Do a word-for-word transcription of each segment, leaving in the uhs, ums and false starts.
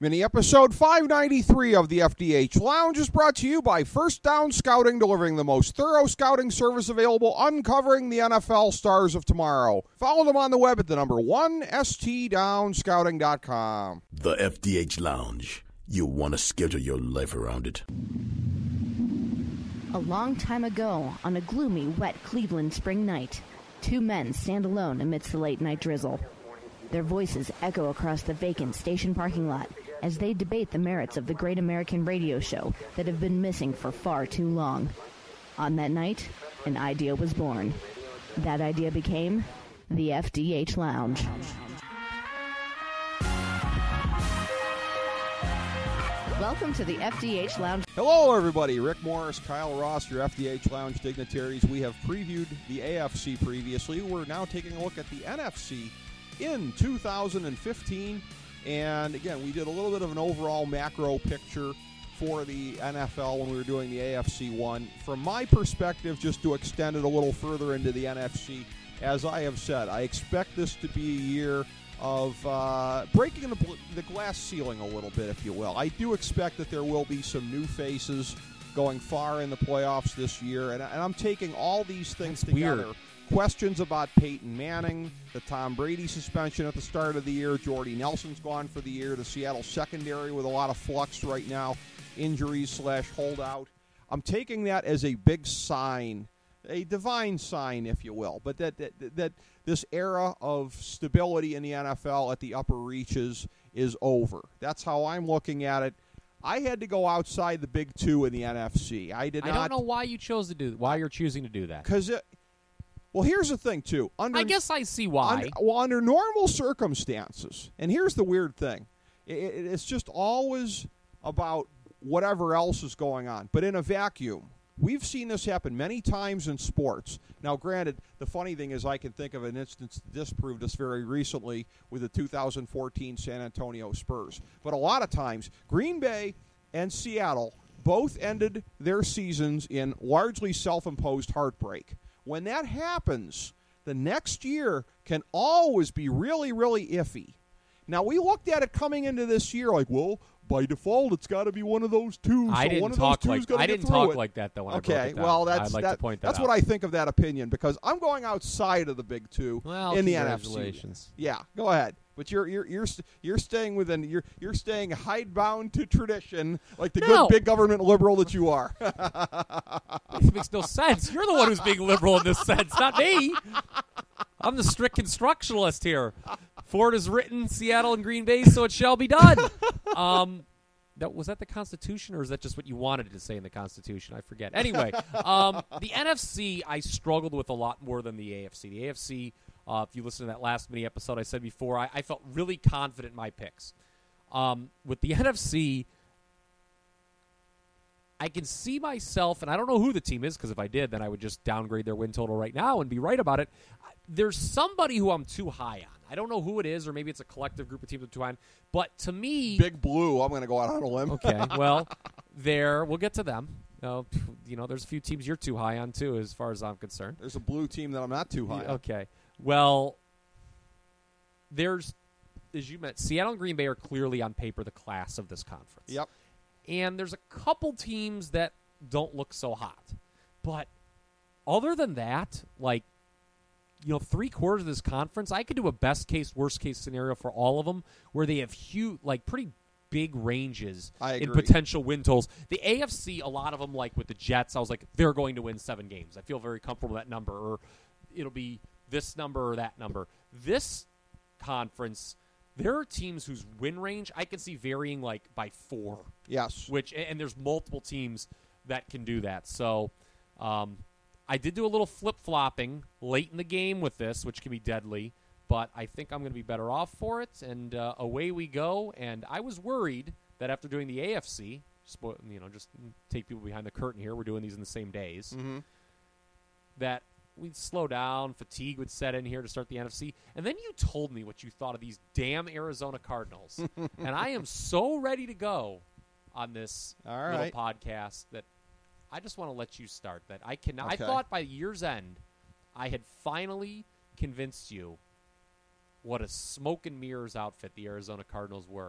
Mini episode five ninety-three of the F D H Lounge is brought to you by First Down Scouting, delivering the most thorough scouting service available, uncovering the N F L stars of tomorrow. Follow them on the web at the number one, S T down scouting dot com. The F D H Lounge. You want to schedule your life around it. A long time ago, on a gloomy, wet Cleveland spring night, two men stand alone amidst the late-night drizzle. Their voices echo across the vacant station parking lot as they debate the merits of the great American radio show that have been missing for far too long. On that night, an idea was born. That idea became the F D H Lounge. Welcome to the F D H Lounge. Hello, everybody. Rick Morris, Kyle Ross, your F D H Lounge dignitaries. We have previewed the A F C previously. We're now taking a look at the N F C in two thousand fifteen. And again, we did a little bit of an overall macro picture for the N F L when we were doing the A F C one. From my perspective, just to extend it a little further into the N F C, as I have said, I expect this to be a year of uh, breaking the, the glass ceiling a little bit, if you will. I do expect that there will be some new faces going far in the playoffs this year, and, and I'm taking all these things That's together. Weird. Questions about Peyton Manning, the Tom Brady suspension at the start of the year, Jordy Nelson's gone for the year, the Seattle secondary with a lot of flux right now, injuries slash holdout. I'm taking that as a big sign, a divine sign, if you will, but that that, that this era of stability in the N F L at the upper reaches is over. That's how I'm looking at it. I had to go outside the big two in the N F C. I did I not. don't know why you chose to do why you're choosing to do that. Because it. Well, here's the thing, too. Under, I guess I see why. Under, well, under normal circumstances, and here's the weird thing, it, it, it's just always about whatever else is going on. But in a vacuum, we've seen this happen many times in sports. Now, granted, the funny thing is I can think of an instance that disproved this very recently with the two thousand fourteen San Antonio Spurs. But a lot of times, Green Bay and Seattle both ended their seasons in largely self-imposed heartbreak. When that happens, the next year can always be really, really iffy. Now, we looked at it coming into this year like, well, by default, it's got to be one of those two. I so didn't one of talk those like two's gonna I get didn't through talk it. like that though. When okay, I broke it down. well, that's I'd like that, to point that that's out. what I think of that opinion because I'm going outside of the big two well, in the N F C. congratulations. Yeah, go ahead. But you're you're you're you're staying within you're you're staying hidebound to tradition like the No. good big government liberal that you are. This makes no sense. You're the one who's being liberal in this sense, not me. I'm the strict constructionalist here. Ford has written Seattle and Green Bay, so it shall be done. Um, that was that the Constitution, or is that just what you wanted to say in the Constitution? I forget. Anyway, um, the N F C I struggled with a lot more than the A F C. The A F C, uh, if you listen to that last mini episode I said before, I, I felt really confident in my picks. Um, with the N F C, I can see myself, and I don't know who the team is, because if I did, then I would just downgrade their win total right now and be right about it. There's somebody who I'm too high on. I don't know who it is, or maybe it's a collective group of teams I'm too high on. But to me... Big Blue, I'm going to go out on a limb. Okay, well, there, we'll get to them. Uh, you know, there's a few teams you're too high on, too, as far as I'm concerned. There's a blue team that I'm not too high on. Okay, well, there's, as you meant, Seattle and Green Bay are clearly on paper the class of this conference. Yep. And there's a couple teams that don't look so hot. But other than that, like, you know, three quarters of this conference, I could do a best case, worst case scenario for all of them where they have huge, like pretty big ranges I in agree. potential win totals. The A F C, a lot of them, like with the Jets, I was like, they're going to win seven games. I feel very comfortable with that number, or it'll be this number or that number. This conference, there are teams whose win range I can see varying like by four. Yes. Which and there's multiple teams that can do that. So um, I did do a little flip-flopping late in the game with this, which can be deadly, but I think I'm going to be better off for it, and uh, away we go. And I was worried that after doing the A F C, you know, just take people behind the curtain here, we're doing these in the same days, Mm-hmm. that we'd slow down, fatigue would set in here to start the N F C, and then you told me what you thought of these damn Arizona Cardinals, and I am so ready to go on this All little right. podcast that I just want to let you start. That I can. I Okay. thought by year's end, I had finally convinced you what a smoke and mirrors outfit the Arizona Cardinals were,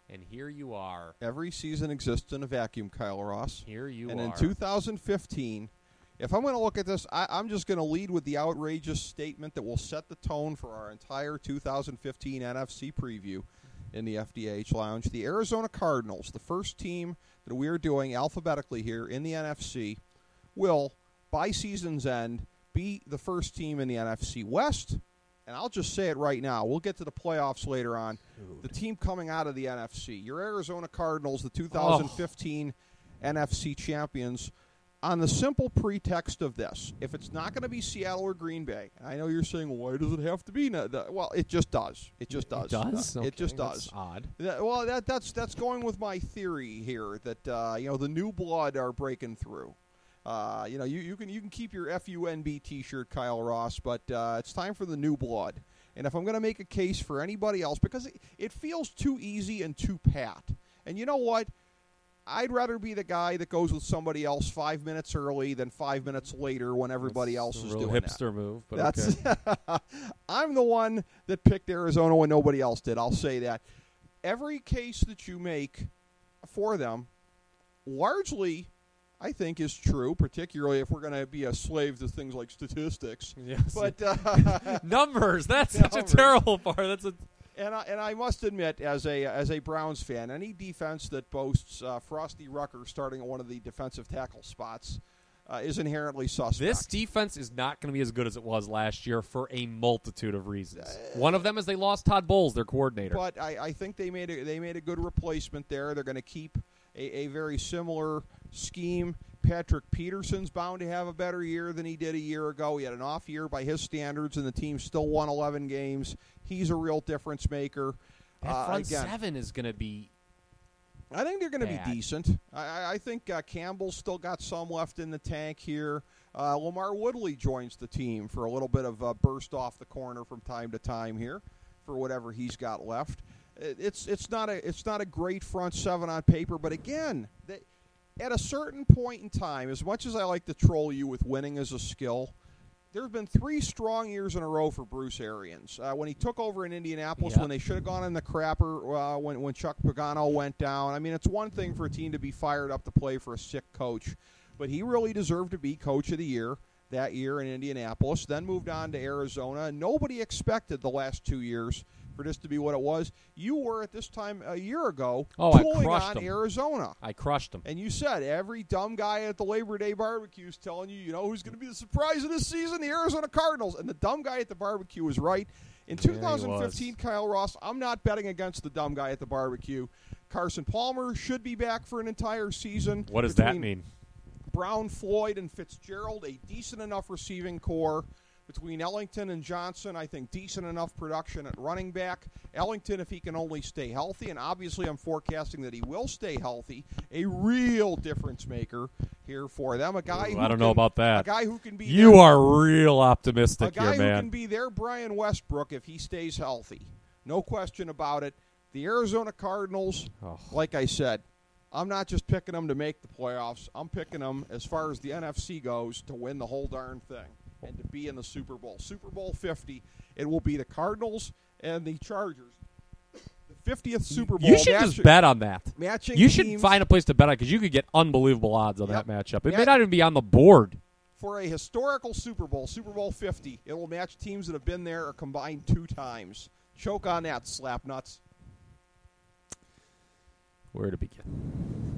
And here you are. Every season exists in a vacuum, Kyle Ross. Here you and are. in two thousand fifteen, if I'm going to look at this, I, I'm just going to lead with the outrageous statement that will set the tone for our entire two thousand fifteen N F C preview in the F D H Lounge. The Arizona Cardinals, the first team that we are doing alphabetically here in the N F C, will, by season's end, be the first team in the N F C West. And I'll just say it right now. We'll get to the playoffs later on. Dude. The team coming out of the N F C, your Arizona Cardinals, the two thousand fifteen oh. N F C champions, on the simple pretext of this. If it's not going to be Seattle or Green Bay, I know you're saying, well, why does it have to be? No, the, well, it just does. It just does. It does? Uh, okay, it just that's does. Odd. That, well, that, that's that's going with my theory here that uh, you know the new blood are breaking through. Uh, you know, you, you can you can keep your F U N B T-shirt, Kyle Ross, but uh, it's time for the new blood. And if I'm going to make a case for anybody else, because it, it feels too easy and too pat. And you know what? I'd rather be the guy that goes with somebody else five minutes early than five minutes later when everybody That's else a is real doing hipster that. move, but That's okay. I'm the one that picked Arizona when nobody else did. I'll say that. Every case that you make for them, largely, I think, is true, particularly if we're going to be a slave to things like statistics. Yes. But uh, numbers, that's such Numbers. a terrible part. That's a And I, and I must admit, as a as a Browns fan, any defense that boasts uh, Frosty Rucker starting at one of the defensive tackle spots uh, is inherently suspect. This defense is not going to be as good as it was last year for a multitude of reasons. One of them is they lost Todd Bowles, their coordinator. But I, I think they made a, they made a good replacement there. They're going to keep a, a very similar scheme. Patrick Peterson's bound to have a better year than he did a year ago. He had an off year by his standards, and the team still won eleven games. He's a real difference maker. that Uh, front again, seven is going to be I think they're going to be bad. decent. I, I- I think uh, Campbell's still got some left in the tank here. Uh, Lamar Woodley joins the team for a little bit of a burst off the corner from time to time here for whatever he's got left. It, it's it's not a it's not a great front seven on paper, but again, they, at a certain point in time, as much as I like to troll you with winning as a skill, there have been three strong years in a row for Bruce Arians. Uh, when he took over in Indianapolis, Yep. when they should have gone in the crapper, uh, when, when Chuck Pagano went down. I mean, it's one thing for a team to be fired up to play for a sick coach, but he really deserved to be coach of the year that year in Indianapolis, then moved on to Arizona. Nobody expected the last two years for this to be what it was. You were at this time a year ago Oh, I tooling crushed on them. Arizona. I crushed them. And you said every dumb guy at the Labor Day barbecue is telling you, you know, who's going to be the surprise of this season? The Arizona Cardinals. And the dumb guy at the barbecue was right. In Yeah, he two thousand fifteen, was. Kyle Ross, I'm not betting against the dumb guy at the barbecue. Carson Palmer should be back for an entire season. What does that Between mean? Brown, Floyd, and Fitzgerald, a decent enough receiving core. Between Ellington and Johnson, I think decent enough production at running back. Ellington, if he can only stay healthy, and obviously I'm forecasting that he will stay healthy, a real difference maker here for them. A guy Ooh, who I don't can, know about that. A guy who can be You their, are real a optimistic guy here, who man. can be their Brian Westbrook if he stays healthy. No question about it. The Arizona Cardinals, Oh. like I said, I'm not just picking them to make the playoffs. I'm picking them, as far as the N F C goes, to win the whole darn thing and to be in the Super Bowl. Super Bowl fifty, it will be the Cardinals and the Chargers. The fiftieth Super Bowl. You should match- just bet on that. Matching You should teams find a place to bet on because you could get unbelievable odds on Yep. that matchup. It Yeah. may not even be on the board. for a historical Super Bowl, Super Bowl fifty. It will match teams that have been there or combined two times. Choke on that, slap nuts. Where to begin?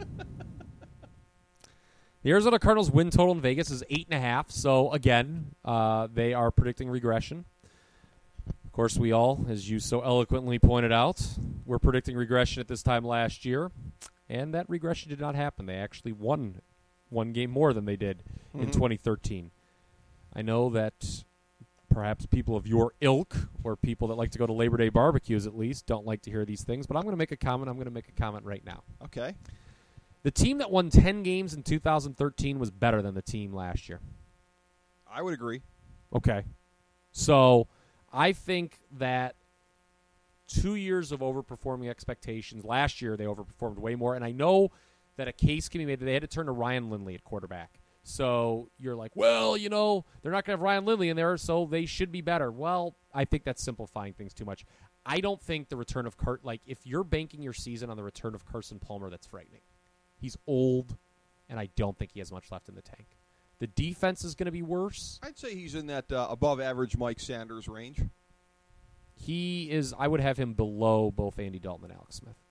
The Arizona Cardinals win total in Vegas is eight and a half. So again, uh, they are predicting regression. Of course, we all, as you so eloquently pointed out, were predicting regression at this time last year, and that regression did not happen. They actually won one game more than they did in Mhm. twenty thirteen. I know that perhaps people of your ilk, or people that like to go to Labor Day barbecues at least, don't like to hear these things, but I'm going to make a comment. I'm going to make a comment right now. Okay. The team that won ten games in two thousand thirteen was better than the team last year. I would agree. Okay. So I think that two years of overperforming expectations. Last year they overperformed way more, and I know that a case can be made that they had to turn to Ryan Lindley at quarterback. So you're like, well, you know, they're not going to have Ryan Lindley in there, so they should be better. Well, I think that's simplifying things too much. I don't think the return of Cart, like, if you're banking your season on the return of Carson Palmer, that's frightening. He's old, and I don't think he has much left in the tank. The defense is going to be worse. I'd say he's in that uh, above-average Mike Sanders range. He is, I would have him below both Andy Dalton and Alex Smith.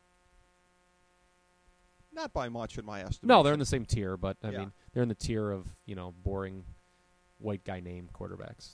Not by much in my estimation. No, they're in the same tier, but, I Yeah. mean, they're in the tier of, you know, boring white guy name quarterbacks.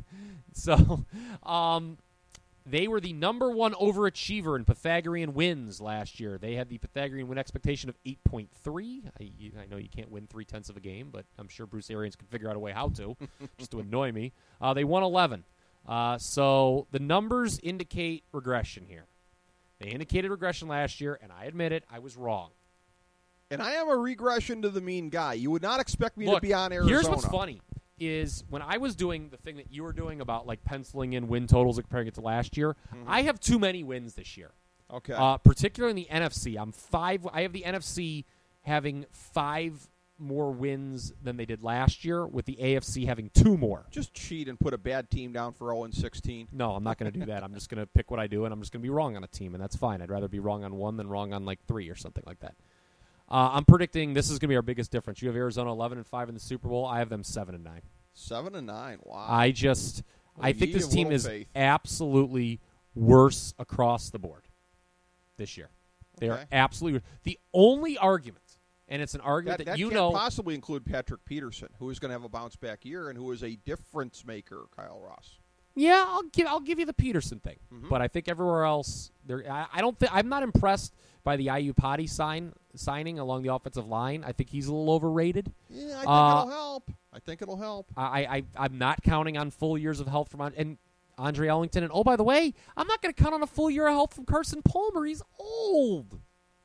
so, um... They were the number one overachiever in Pythagorean wins last year. They had the Pythagorean win expectation of eight point three. I, you, I know you can't win three-tenths of a game, but I'm sure Bruce Arians can figure out a way how to, just to annoy me. Uh, they won eleven. Uh, so the numbers indicate regression here. They indicated regression last year, and I admit it, I was wrong. And I am a regression to the mean guy. You would not expect me Look, to be on Arizona. Here's what's funny. Is when I was doing the thing that you were doing about like penciling in win totals and comparing it to last year, mm-hmm. I have too many wins this year. Okay. Uh, particularly in the N F C. I'm five. I have the N F C having five more wins than they did last year, with the A F C having two more. Just cheat and put a bad team down for oh and sixteen. No, I'm not going to do that. I'm just going to pick what I do, and I'm just going to be wrong on a team, and that's fine. I'd rather be wrong on one than wrong on like three or something like that. Uh, I'm predicting this is going to be our biggest difference. You have Arizona eleven and five in the Super Bowl. I have them seven and nine. Seven and nine. Wow. I just, well, I think this team is faith. absolutely worse across the board this year. They okay. are absolutely the only argument, and it's an argument that, that, that you can't know possibly include Patrick Peterson, who is going to have a bounce back year and who is a difference maker. Kyle Ross. Yeah, I'll give I'll give you the Peterson thing, mm-hmm. but I think everywhere else, there I, I don't think I'm not impressed by the Iupati sign signing along the offensive line. I think he's a little overrated. Yeah, I think uh, it'll help. I think it'll help. I, I I'm not counting on full years of health from and Andre Ellington. And oh, by the way, I'm not going to count on a full year of health from Carson Palmer. He's old.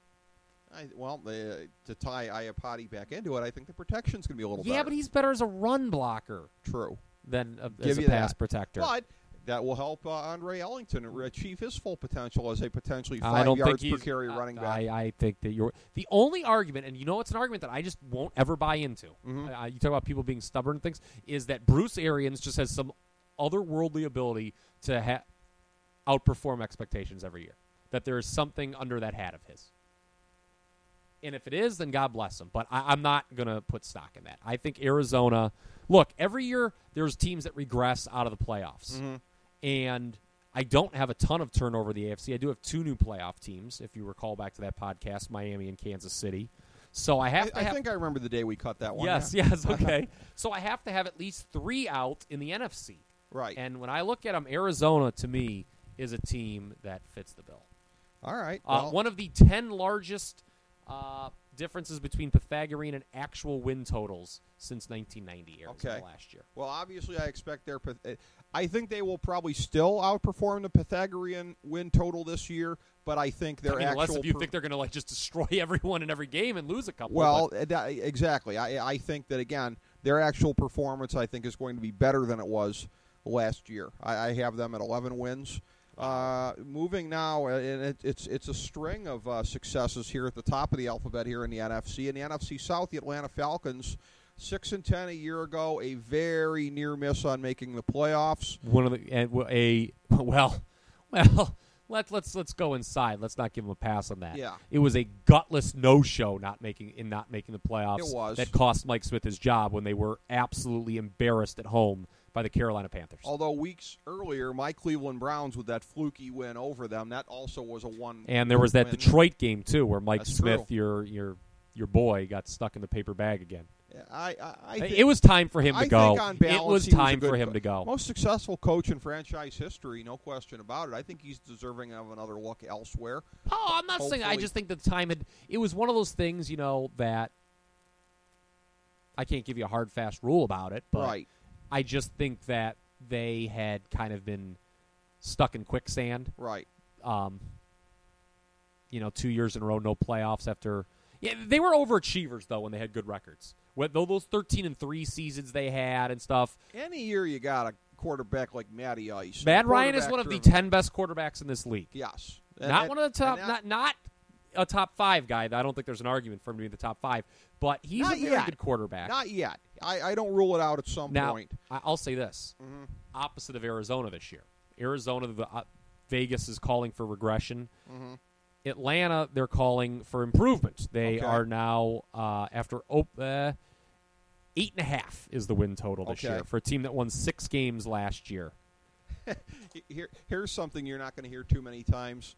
I, well, uh, to tie Iupati back into it, I think the protection's going to be a little yeah, better. but he's better as a run blocker. True. Than a, Give as a you pass that. protector. But that will help uh, Andre Ellington achieve his full potential as a potentially I five don't yards think per he's, carry uh, running back. I, I think that you're the only argument, and you know it's an argument that I just won't ever buy into. Mm-hmm. Uh, you talk about people being stubborn and things, is that Bruce Arians just has some otherworldly ability to ha- outperform expectations every year. That there is something under that hat of his. And if it is, then God bless him. But I, I'm not going to put stock in that. I think Arizona, look, every year there's teams that regress out of the playoffs. Mm-hmm. And I don't have a ton of turnover in the A F C. I do have two new playoff teams, if you recall back to that podcast, Miami and Kansas City. So I have I, to I have, think I remember the day we cut that one. Yes, yeah. yes, okay. So I have to have at least three out in the N F C. Right. And when I look at them, Arizona, to me, is a team that fits the bill. All right. Uh, Well, one of the ten largest uh, differences between Pythagorean and actual win totals since nineteen ninety, Arizona Okay. last year. well, obviously, I expect their. Pyth- I think they will probably still outperform the Pythagorean win total this year, but I think their I mean, actual. unless if you per- think they're going to like just destroy everyone in every game and lose a couple. Well, but- uh, that, exactly. I, I think that, again, their actual performance, I think, is going to be better than it was last year. I, I have them at eleven wins. Uh, moving now, and it, it's it's a string of uh, successes here at the top of the alphabet here in the N F C. In the N F C South, the Atlanta Falcons, six and ten a year ago, a very near miss on making the playoffs. One of the and a well, well. Let's let's let's go inside. Let's not give them a pass on that. Yeah. It was a gutless no-show not making in not making the playoffs. It was. That cost Mike Smith his job when they were absolutely embarrassed at home by the Carolina Panthers. Although weeks earlier, my Cleveland Browns with that fluky win over them, that also was a one. And there was that win. Detroit game too, where Mike That's Smith, true. your your your boy, got stuck in the paper bag again. I, I, I think, It was time for him to I go. think on balance, it was he time a good for him co- to go. Most successful coach in franchise history, no question about it. I think he's deserving of another look elsewhere. Oh, I'm not saying. I Hopefully- just think the time had. It was one of those things, you know, that I can't give you a hard, fast rule about it, but Right. I just think that they had kind of been stuck in quicksand. Right. Um, you know, two years in a row, no playoffs after. Yeah, they were overachievers though when they had good records. When, though those thirteen and three seasons they had and stuff. Any year you got a quarterback like Matty Ice. Matt Ryan is one of the quarterback-driven- ten best quarterbacks in this league. Yes. Not And- one of the top, and not that- not a top five guy. I don't think there's an argument for him to be the top five, but he's Not a very yet. good quarterback. Not yet. I, I don't rule it out at some now, point. I- I'll say this: Mhm. opposite of Arizona this year. Arizona, the, uh, Vegas is calling for regression. Mm-hmm. Atlanta, they're calling for improvement. They Okay. are now, uh, after op- uh, eight and a half is the win total this Okay. year for a team that won six games last year. Here, here's something you're not going to hear too many times.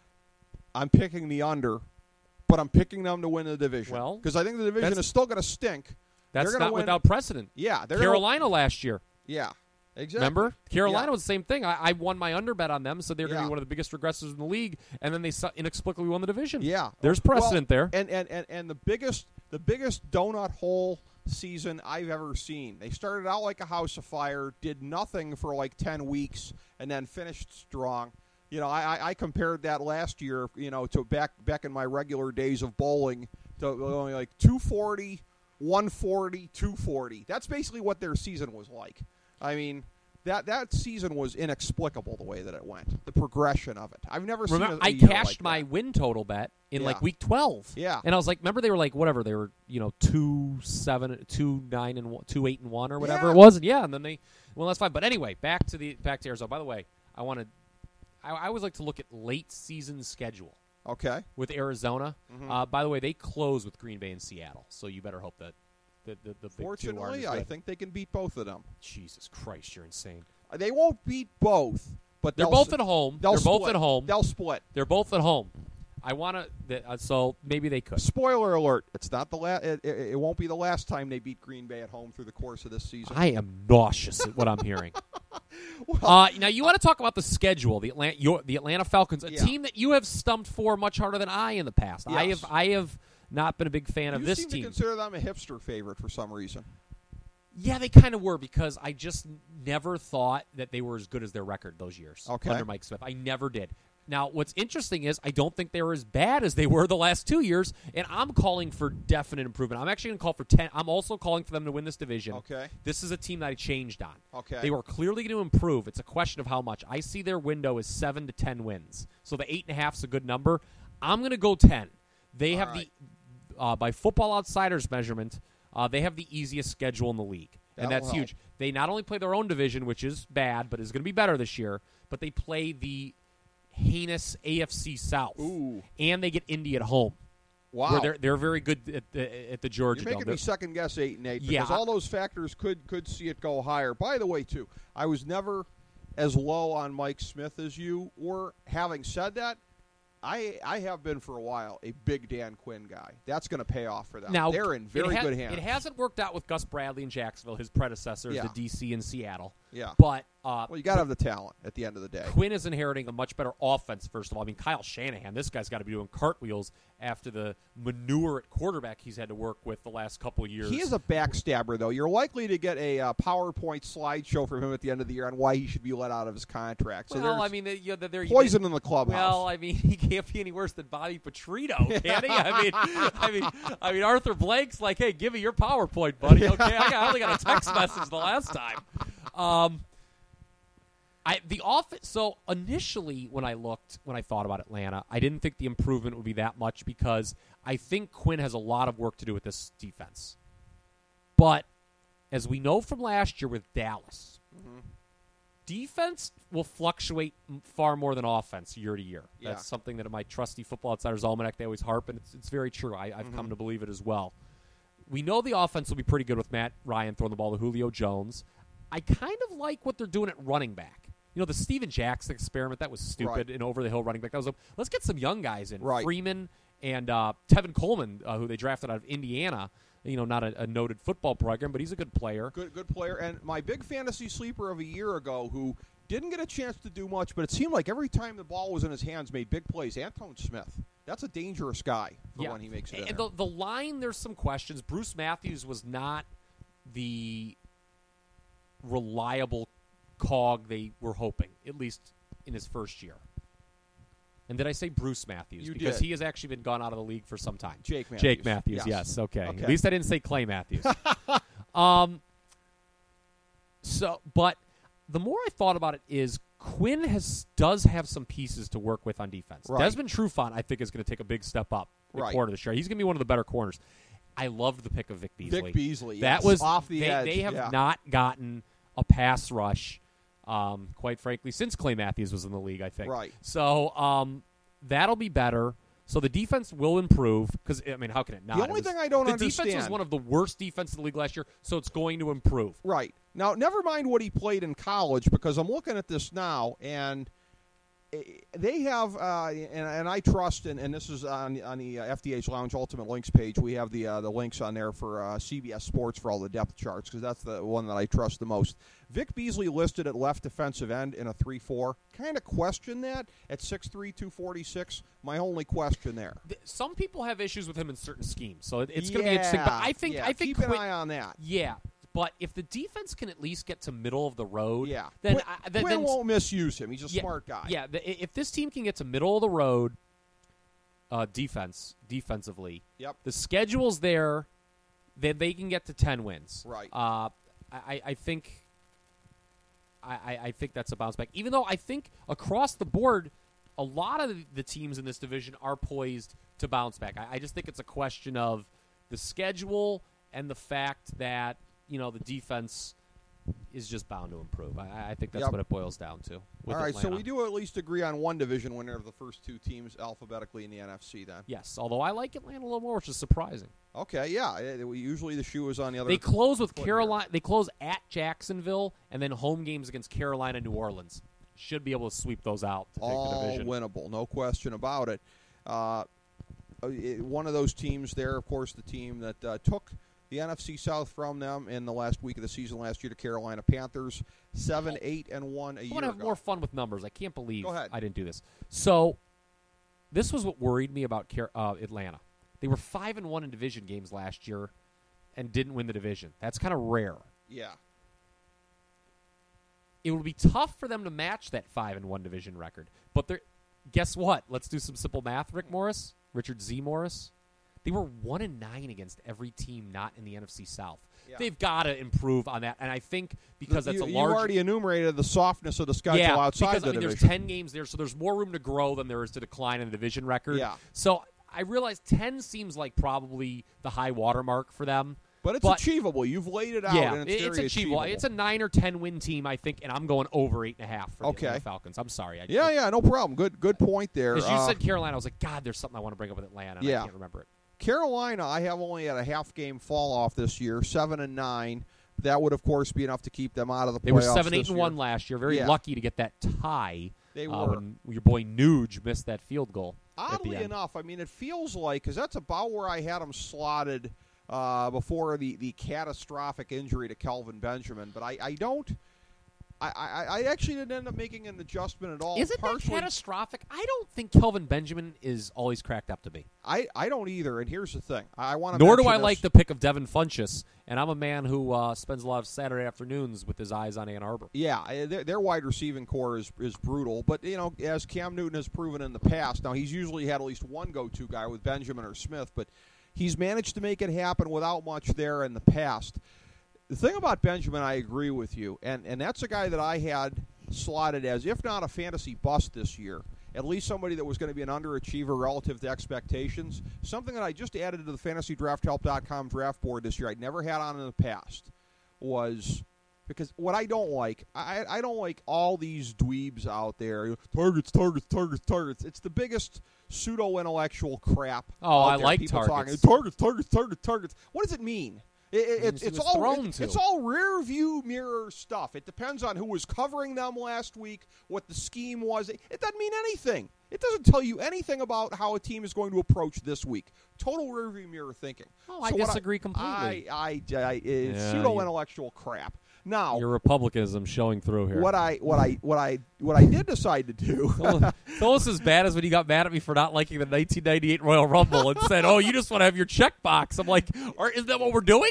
I'm picking the under, but I'm picking them to win the division. Well, because I think the division that's- is still going to stink. That's They're gonna not win. without precedent. Yeah, they're Carolina Gonna, last year. yeah, exactly. Remember? Carolina Yeah. was the same thing. I, I won my under bet on them, so they're going to Yeah. be one of the biggest regressors in the league, and then they su- inexplicably won the division. Yeah, There's precedent well, there. And, and and and the biggest the biggest donut hole season I've ever seen. They started out like a house of fire, did nothing for like ten weeks, and then finished strong. You know, I, I, I compared that last year, you know, to back back in my regular days of bowling to only like two forty, one forty, two forty. That's basically what their season was like. I mean, that that season was inexplicable the way that it went, the progression of it. I've never Remember, seen a, a I year cashed like my that. win total bet in Yeah. like week twelve. Yeah. And I was like, remember they were like whatever they were, you know, two seven, two nine and one, two eight and one or whatever Yeah. it was. And yeah, and then they well that's fine. But anyway, back to the back to Arizona. By the way, I wanted I, I always like to look at late season schedule Okay. with Arizona. Mhm. Uh, by the way, they close with Green Bay and Seattle, so you better hope that the the, the big two aren't Fortunately, as I good. think they can beat both of them. Jesus Christ, you're insane. They won't beat both, but They're they'll both s- at home. They'll They're both split. at home. They'll split. They're both at home. I want to. Uh, so maybe they could. Spoiler alert: It's not the la- it, it, it won't be the last time they beat Green Bay at home through the course of this season. I am nauseous at what I'm hearing. Well, Uh, now you want to talk about the schedule, the Atlanta, your, the Atlanta Falcons, a Yeah. team that you have stumped for much harder than I in the past. I Yes. have, I have not been a big fan of you this seem team. to consider them a hipster favorite for some reason. Yeah, they kind of were because I just never thought that they were as good as their record those years Okay. under Mike Smith. I never did. Now, what's interesting is I don't think they were as bad as they were the last two years, and I'm calling for definite improvement. I'm actually going to call for ten. I'm also calling for them to win this division. Okay. This is a team that I changed on. Okay. They were clearly going to improve. It's a question of how much. I see their window as seven to ten wins, so the eight and a half is a good number. I'm going to go ten. They All have right. the uh, by Football Outsiders measurement, uh, they have the easiest schedule in the league, and That'll that's huge. They not only play their own division, which is bad, but is going to be better this year, but they play the heinous A F C South, Ooh. and they get Indy at home. Wow. Where they're they're very good at the at the Georgia You're making Dome. me second guess eight and eight because Yeah. all those factors could could see it go higher. By the way, too, I was never as low on Mike Smith as you were. Having said that, I I have been for a while a big Dan Quinn guy. That's going to pay off for them. Now They're in very it ha- good hands. It hasn't worked out with Gus Bradley in Jacksonville, his predecessors, Yeah. the D C and Seattle. Yeah. But uh, Well, you got to have the talent at the end of the day. Quinn is inheriting a much better offense, first of all. I mean, Kyle Shanahan, this guy's got to be doing cartwheels after the manure at quarterback he's had to work with the last couple of years. He is a backstabber, though. You're likely to get a uh, PowerPoint slideshow from him at the end of the year on why he should be let out of his contract. So well, there's I mean, they- you know, they're poison in the clubhouse. Well, I mean, he can't be any worse than Bobby Petrino, can he? I mean, I mean, I mean, Arthur Blake's like, "Hey, give me your PowerPoint, buddy." Okay, I, got, I only got a text message the last time. Um, I the offense. So initially, when I looked, when I thought about Atlanta, I didn't think the improvement would be that much because I think Quinn has a lot of work to do with this defense. But as we know from last year with Dallas, Mm-hmm. defense will fluctuate m- far more than offense year to year. Yeah. That's something that in my trusty Football Outsiders Almanac they always harp, and it's, it's very true. I, I've come to believe it as well. We know the offense will be pretty good with Matt Ryan throwing the ball to Julio Jones. I kind of like what they're doing at running back. You know, the Steven Jackson experiment, that was stupid, Right. and over-the-hill running back. That was a, let's get some young guys in. Right. Freeman and uh, Tevin Coleman, uh, who they drafted out of Indiana. You know, not a, a noted football program, but he's a good player. Good, good player. And my big fantasy sleeper of a year ago, who didn't get a chance to do much, but it seemed like every time the ball was in his hands, made big plays. Antone Smith. That's a dangerous guy for Yeah. when he makes it. in And there. the, the line, there's some questions. Bruce Matthews was not the reliable cog they were hoping, at least in his first year. And did I say Bruce Matthews? You because did. he has actually been gone out of the league for some time. Jake Matthews. Jake Matthews, Yes. yes. Okay. Okay. At least I didn't say Clay Matthews. um. So, but the more I thought about it is Quinn has does have some pieces to work with on defense. Right. Desmond Trufant, I think, is going to take a big step up in Right. corner this year. He's going to be one of the better corners. I loved the pick of Vic Beasley. Vic Beasley, That yes. was Off the they, edge, They have yeah. not gotten a pass rush Um, quite frankly, since Clay Matthews was in the league, I think. Right. So um, that'll be better. So the defense will improve because, I mean, how can it not? The only it was, thing I don't the understand. The defense was one of the worst defenses in the league last year, so it's going to improve. Right. Now, never mind what he played in college, because I'm looking at this now, and they have, uh, and, and I trust, and, and this is on, on the F D A's Lounge Ultimate Links page, we have the uh, the links on there for uh, C B S Sports for all the depth charts, because that's the one that I trust the most. Vic Beasley listed at left defensive end in a three four. Kind of question that at six three, two forty-six. My only question there. Some people have issues with him in certain schemes, so it's going to yeah, be interesting. But I think, yeah, I think keep Quinn, an eye on that. Yeah. But if the defense can at least get to middle of the road, yeah. then Quinn, I, then, Quinn then, won't misuse him. He's a yeah, smart guy. Yeah, the, if this team can get to middle of the road uh, defense, defensively, Yep. the schedule's there, then they can get to ten wins. Right. Uh, I, I think I, I think that's a bounce back. Even though I think across the board, a lot of the teams in this division are poised to bounce back. I, I just think it's a question of the schedule and the fact that, you know, the defense is just bound to improve. I, I think that's yep. what it boils down to. With All right, Atlanta. so we do at least agree on one division winner of the first two teams alphabetically in the N F C then. Yes, although I like Atlanta a little more, which is surprising. Okay, yeah. It, it, usually the shoe is on the other. They close with foot Carolina. here. They close at Jacksonville, and then home games against Carolina, New Orleans. Should be able to sweep those out to All take the division. winnable, no question about it. Uh, it. One of those teams there, of course, the team that uh, took the N F C South from them in the last week of the season last year, to Carolina Panthers, seven, eight, and one a I year want to have ago. more fun with numbers. I can't believe Go ahead. I didn't do this. So, this was what worried me about Car- uh, Atlanta. They were five and one in division games last year, and didn't win the division. That's kind of rare. Yeah. It would be tough for them to match that five and one division record. But they're, guess what? Let's do some simple math. Rick Morris, Richard Z. Morris. They were one and nine against every team not in the N F C South. Yeah. They've got to improve on that, and I think because that's you, a you large. already enumerated the softness of the schedule yeah, outside because the I mean, division. there's ten games there, so there's more room to grow than there is to decline in the division record. Yeah. So I realize ten seems like probably the high watermark for them. But it's but, achievable. You've laid it out, yeah, and it's, it's very achievable. It's a nine or ten win team, I think, and I'm going over eight and a half for the Okay. Atlanta Falcons. I'm sorry. I, Yeah, yeah, no problem. Good, good point there. Because you Uh, said Carolina, I was like, God, there's something I want to bring up with Atlanta. And Yeah. I can't remember it. Carolina, I have only had a half game fall off this year, seven and nine. That would, of course, be enough to keep them out of the playoffs. They were seven, eight, this and year. one last year. Very Yeah. lucky to get that tie. They uh, were. when your boy Nuge missed that field goal. at the Oddly end. enough, I mean, it feels like, because that's about where I had them slotted uh, before the, the catastrophic injury to Kelvin Benjamin. But I, I don't. I, I, I actually didn't end up making an adjustment at all. Is it that partially, catastrophic? I don't think Kelvin Benjamin is all he's cracked up to be. I, I don't either. And here's the thing. I want to. Nor do I this. like the pick of Devin Funchess, and I'm a man who uh, spends a lot of Saturday afternoons with his eyes on Ann Arbor. Yeah, I- their, their wide receiving core is is brutal. But, you know, as Cam Newton has proven in the past, now he's usually had at least one go-to guy with Benjamin or Smith, but he's managed to make it happen without much there in the past. The thing about Benjamin, I agree with you, and, and that's a guy that I had slotted as, if not a fantasy bust this year, at least somebody that was going to be an underachiever relative to expectations. Something that I just added to the fantasy draft help dot com draft board this year I'd never had on in the past was, because what I don't like, I, I don't like all these dweebs out there, targets, targets, targets, targets. It's the biggest pseudo-intellectual crap. Oh, out I there. like People targets. Talking, targets, targets, targets, targets. What does it mean? It, it, it's It it's was all thrown it, to. it's all rear view mirror stuff. It depends on who was covering them last week, what the scheme was. It, it doesn't mean anything. It doesn't tell you anything about how a team is going to approach this week. Total rear view mirror thinking. Oh, I So what disagree completely. I, I, I, it's Yeah, pseudo intellectual crap. Now, Your Republicanism showing through here. what I what I what I what I did decide to do. It's almost as bad as when you got mad at me for not liking the nineteen ninety-eight Royal Rumble and said, "Oh, you just want to have your checkbox." I'm like, Are, "Isn't that what we're doing?"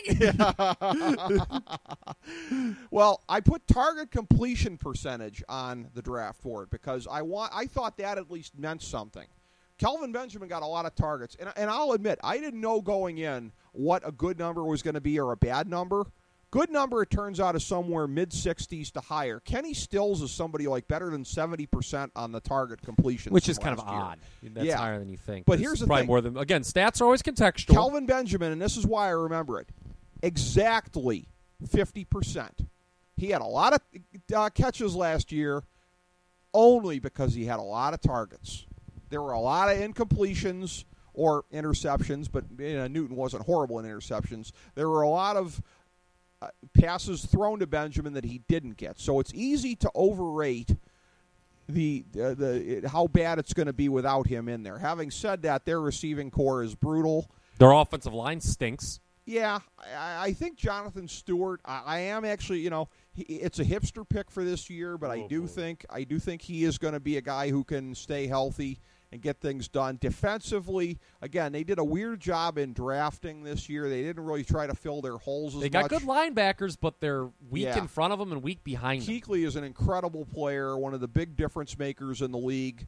Well, I put target completion percentage on the draft board because I want. I thought that at least meant something. Kelvin Benjamin got a lot of targets, and, and I'll admit I didn't know going in what a good number was going to be or a bad number. Good number, it turns out, is somewhere mid-sixties to higher. Kenny Stills is somebody like better than seventy percent on the target completion, Which is kind of last year. odd. That's Yeah. higher than you think. But It's here's the probably thing. more than again. Stats are always contextual. Kelvin Benjamin, and this is why I remember it, exactly fifty percent He had a lot of uh, catches last year only because he had a lot of targets. There were a lot of incompletions or interceptions, but you know, Newton wasn't horrible in interceptions. There were a lot of uh, passes thrown to Benjamin that he didn't get. So it's easy to overrate the uh, the it, how bad it's going to be without him in there. Having said that, their receiving core is brutal. Their offensive line stinks. Yeah, I, I think Jonathan Stewart. I, I am actually, you know, he, it's a hipster pick for this year, but oh, I do boy. think I do think he is going to be a guy who can stay healthy and get things done. Defensively, again, they did a weird job in drafting this year. They didn't really try to fill their holes as They got much. good linebackers, but they're weak Yeah. in front of them and weak behind them. Kuechly is an incredible player, one of the big difference makers in the league.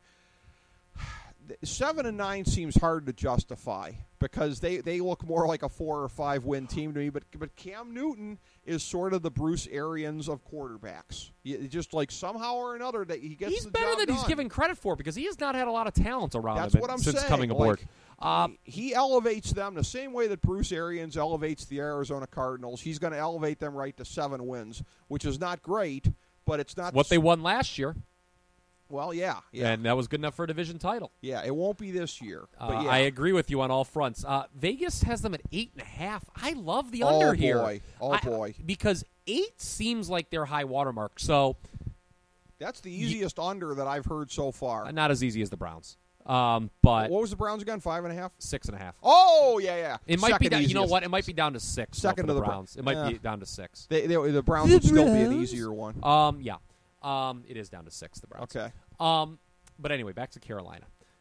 Seven and nine seems hard to justify because they, they look more like a four or five win team to me. But but Cam Newton is sort of the Bruce Arians of quarterbacks. You, just like somehow or another that he gets. He's the better job than done. he's given credit for because he has not had a lot of talent around That's him what I'm since saying. coming aboard. Like, uh, he elevates them the same way that Bruce Arians elevates the Arizona Cardinals. He's going to elevate them right to seven wins, which is not great, but it's not what they won last year. Well, yeah, yeah, And that was good enough for a division title. yeah. It won't be this year, but Uh, yeah. I agree with you on all fronts. Uh, Vegas has them at eight and a half. I love the Oh, under boy. here. Oh, I- boy. Because eight seems like their high watermark. So That's the easiest under that I've heard so far. uh, not as easy as the Browns. Um, but What was the Browns again? Five and a half? six and a half. Oh, yeah, yeah. It might be Second down. You know easiest. what? It might be down to six. though, Second for to the the Bra- Browns. It might Yeah. be down to six. They, they, the Browns would still be an easier one. Um, yeah. Um, it is down to six. The Browns. Okay. Um, but anyway, back to Carolina.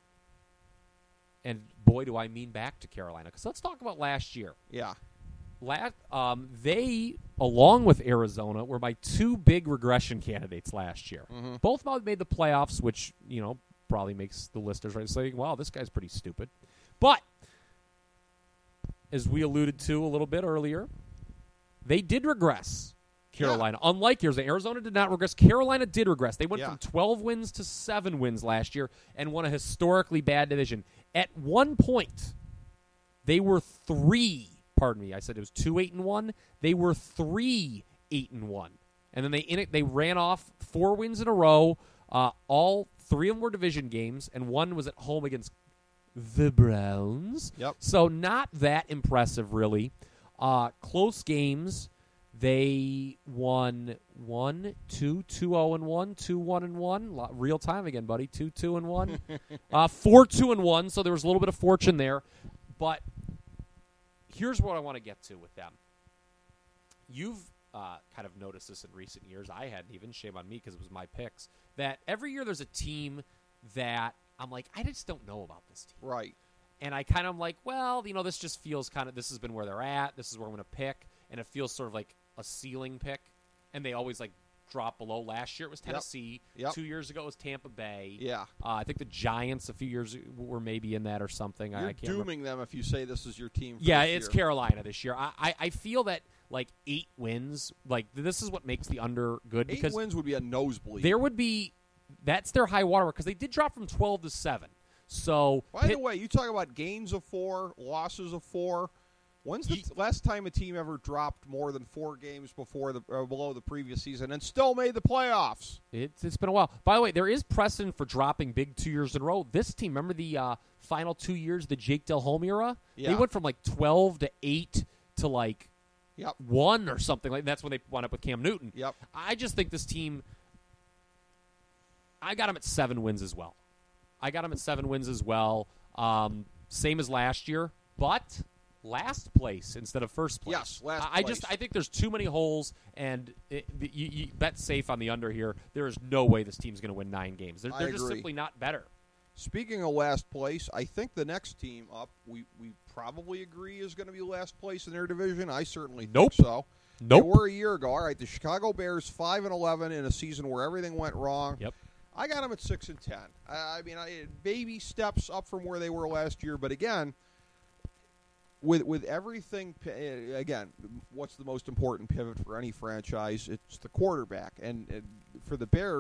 And boy, do I mean back to Carolina. Because let's talk about last year. Yeah. Last, um, they, along with Arizona, were my two big regression candidates last year. Mm-hmm. Both of them made the playoffs, which, you know, probably makes the listers right saying, wow, this guy's pretty stupid. But, as we alluded to a little bit earlier, they did regress. Carolina. Yeah. Unlike yours, Arizona did not regress. Carolina did regress. They went yeah. from twelve wins to seven wins last year and won a historically bad division. At one point, they were three. Pardon me. I said it was two eight and one. They were three eight and one, and then they in it, they ran off four wins in a row. Uh, all three of them were division games, and one was at home against the Browns. Yep. So not that impressive, really. Uh, close games. They won one, two, two zero and one, two one and one. Real time again, buddy. Two two and one, uh, four two and one. So there was a little bit of fortune there, but here's what I want to get to with them. You've uh, kind of noticed this in recent years. I hadn't even. Shame on me because it was my picks. That every year there's a team that I'm like, I just don't know about this team. Right. And I kind of like, well, you know, this just feels kind of, this has been where they're at. This is where I'm going to pick. And it feels sort of like a ceiling pick. And they always like drop below. Last year it was Tennessee. Yep. Yep. Two years ago it was Tampa Bay. Yeah. Uh, I think the Giants a few years were maybe in that or something. You're I, I can't dooming remember. them if you say this is your team. For Yeah, this it's year. Carolina this year. I, I, I feel that like eight wins, like this is what makes the under good. Eight because wins would be a nosebleed. there would be, that's their high water because they did drop from twelve to seven. So, By Pitt, the way, you talk about gains of four, losses of four. When's the Ye- last time a team ever dropped more than four games before the or below the previous season and still made the playoffs? It's, it's been a while. By the way, there is precedent for dropping big two years in a row. This team, remember the uh, final two years, the Jake Delhomme era? Yeah. They went from like twelve to eight to like Yep. one or something. Like that's when they wound up with Cam Newton. Yep. I just think this team, I got them at seven wins as well. I got them at seven wins as well. Um, same as last year, but last place instead of first place. Yes, last I, I place. just I think there's too many holes, and it, you, you bet safe on the under here. There is no way this team's going to win nine games. They're, I they're just agree. simply not better. Speaking of last place, I think the next team up, we, we probably agree is going to be last place in their division. I certainly Nope. think so. Nope. They were a year ago. All right, the Chicago Bears five and eleven in a season where everything went wrong. Yep. I got them at six and ten. I, I mean, I, baby steps up from where they were last year, but again, with with everything, again, what's the most important pivot for any franchise? It's the quarterback, and, and for the Bears,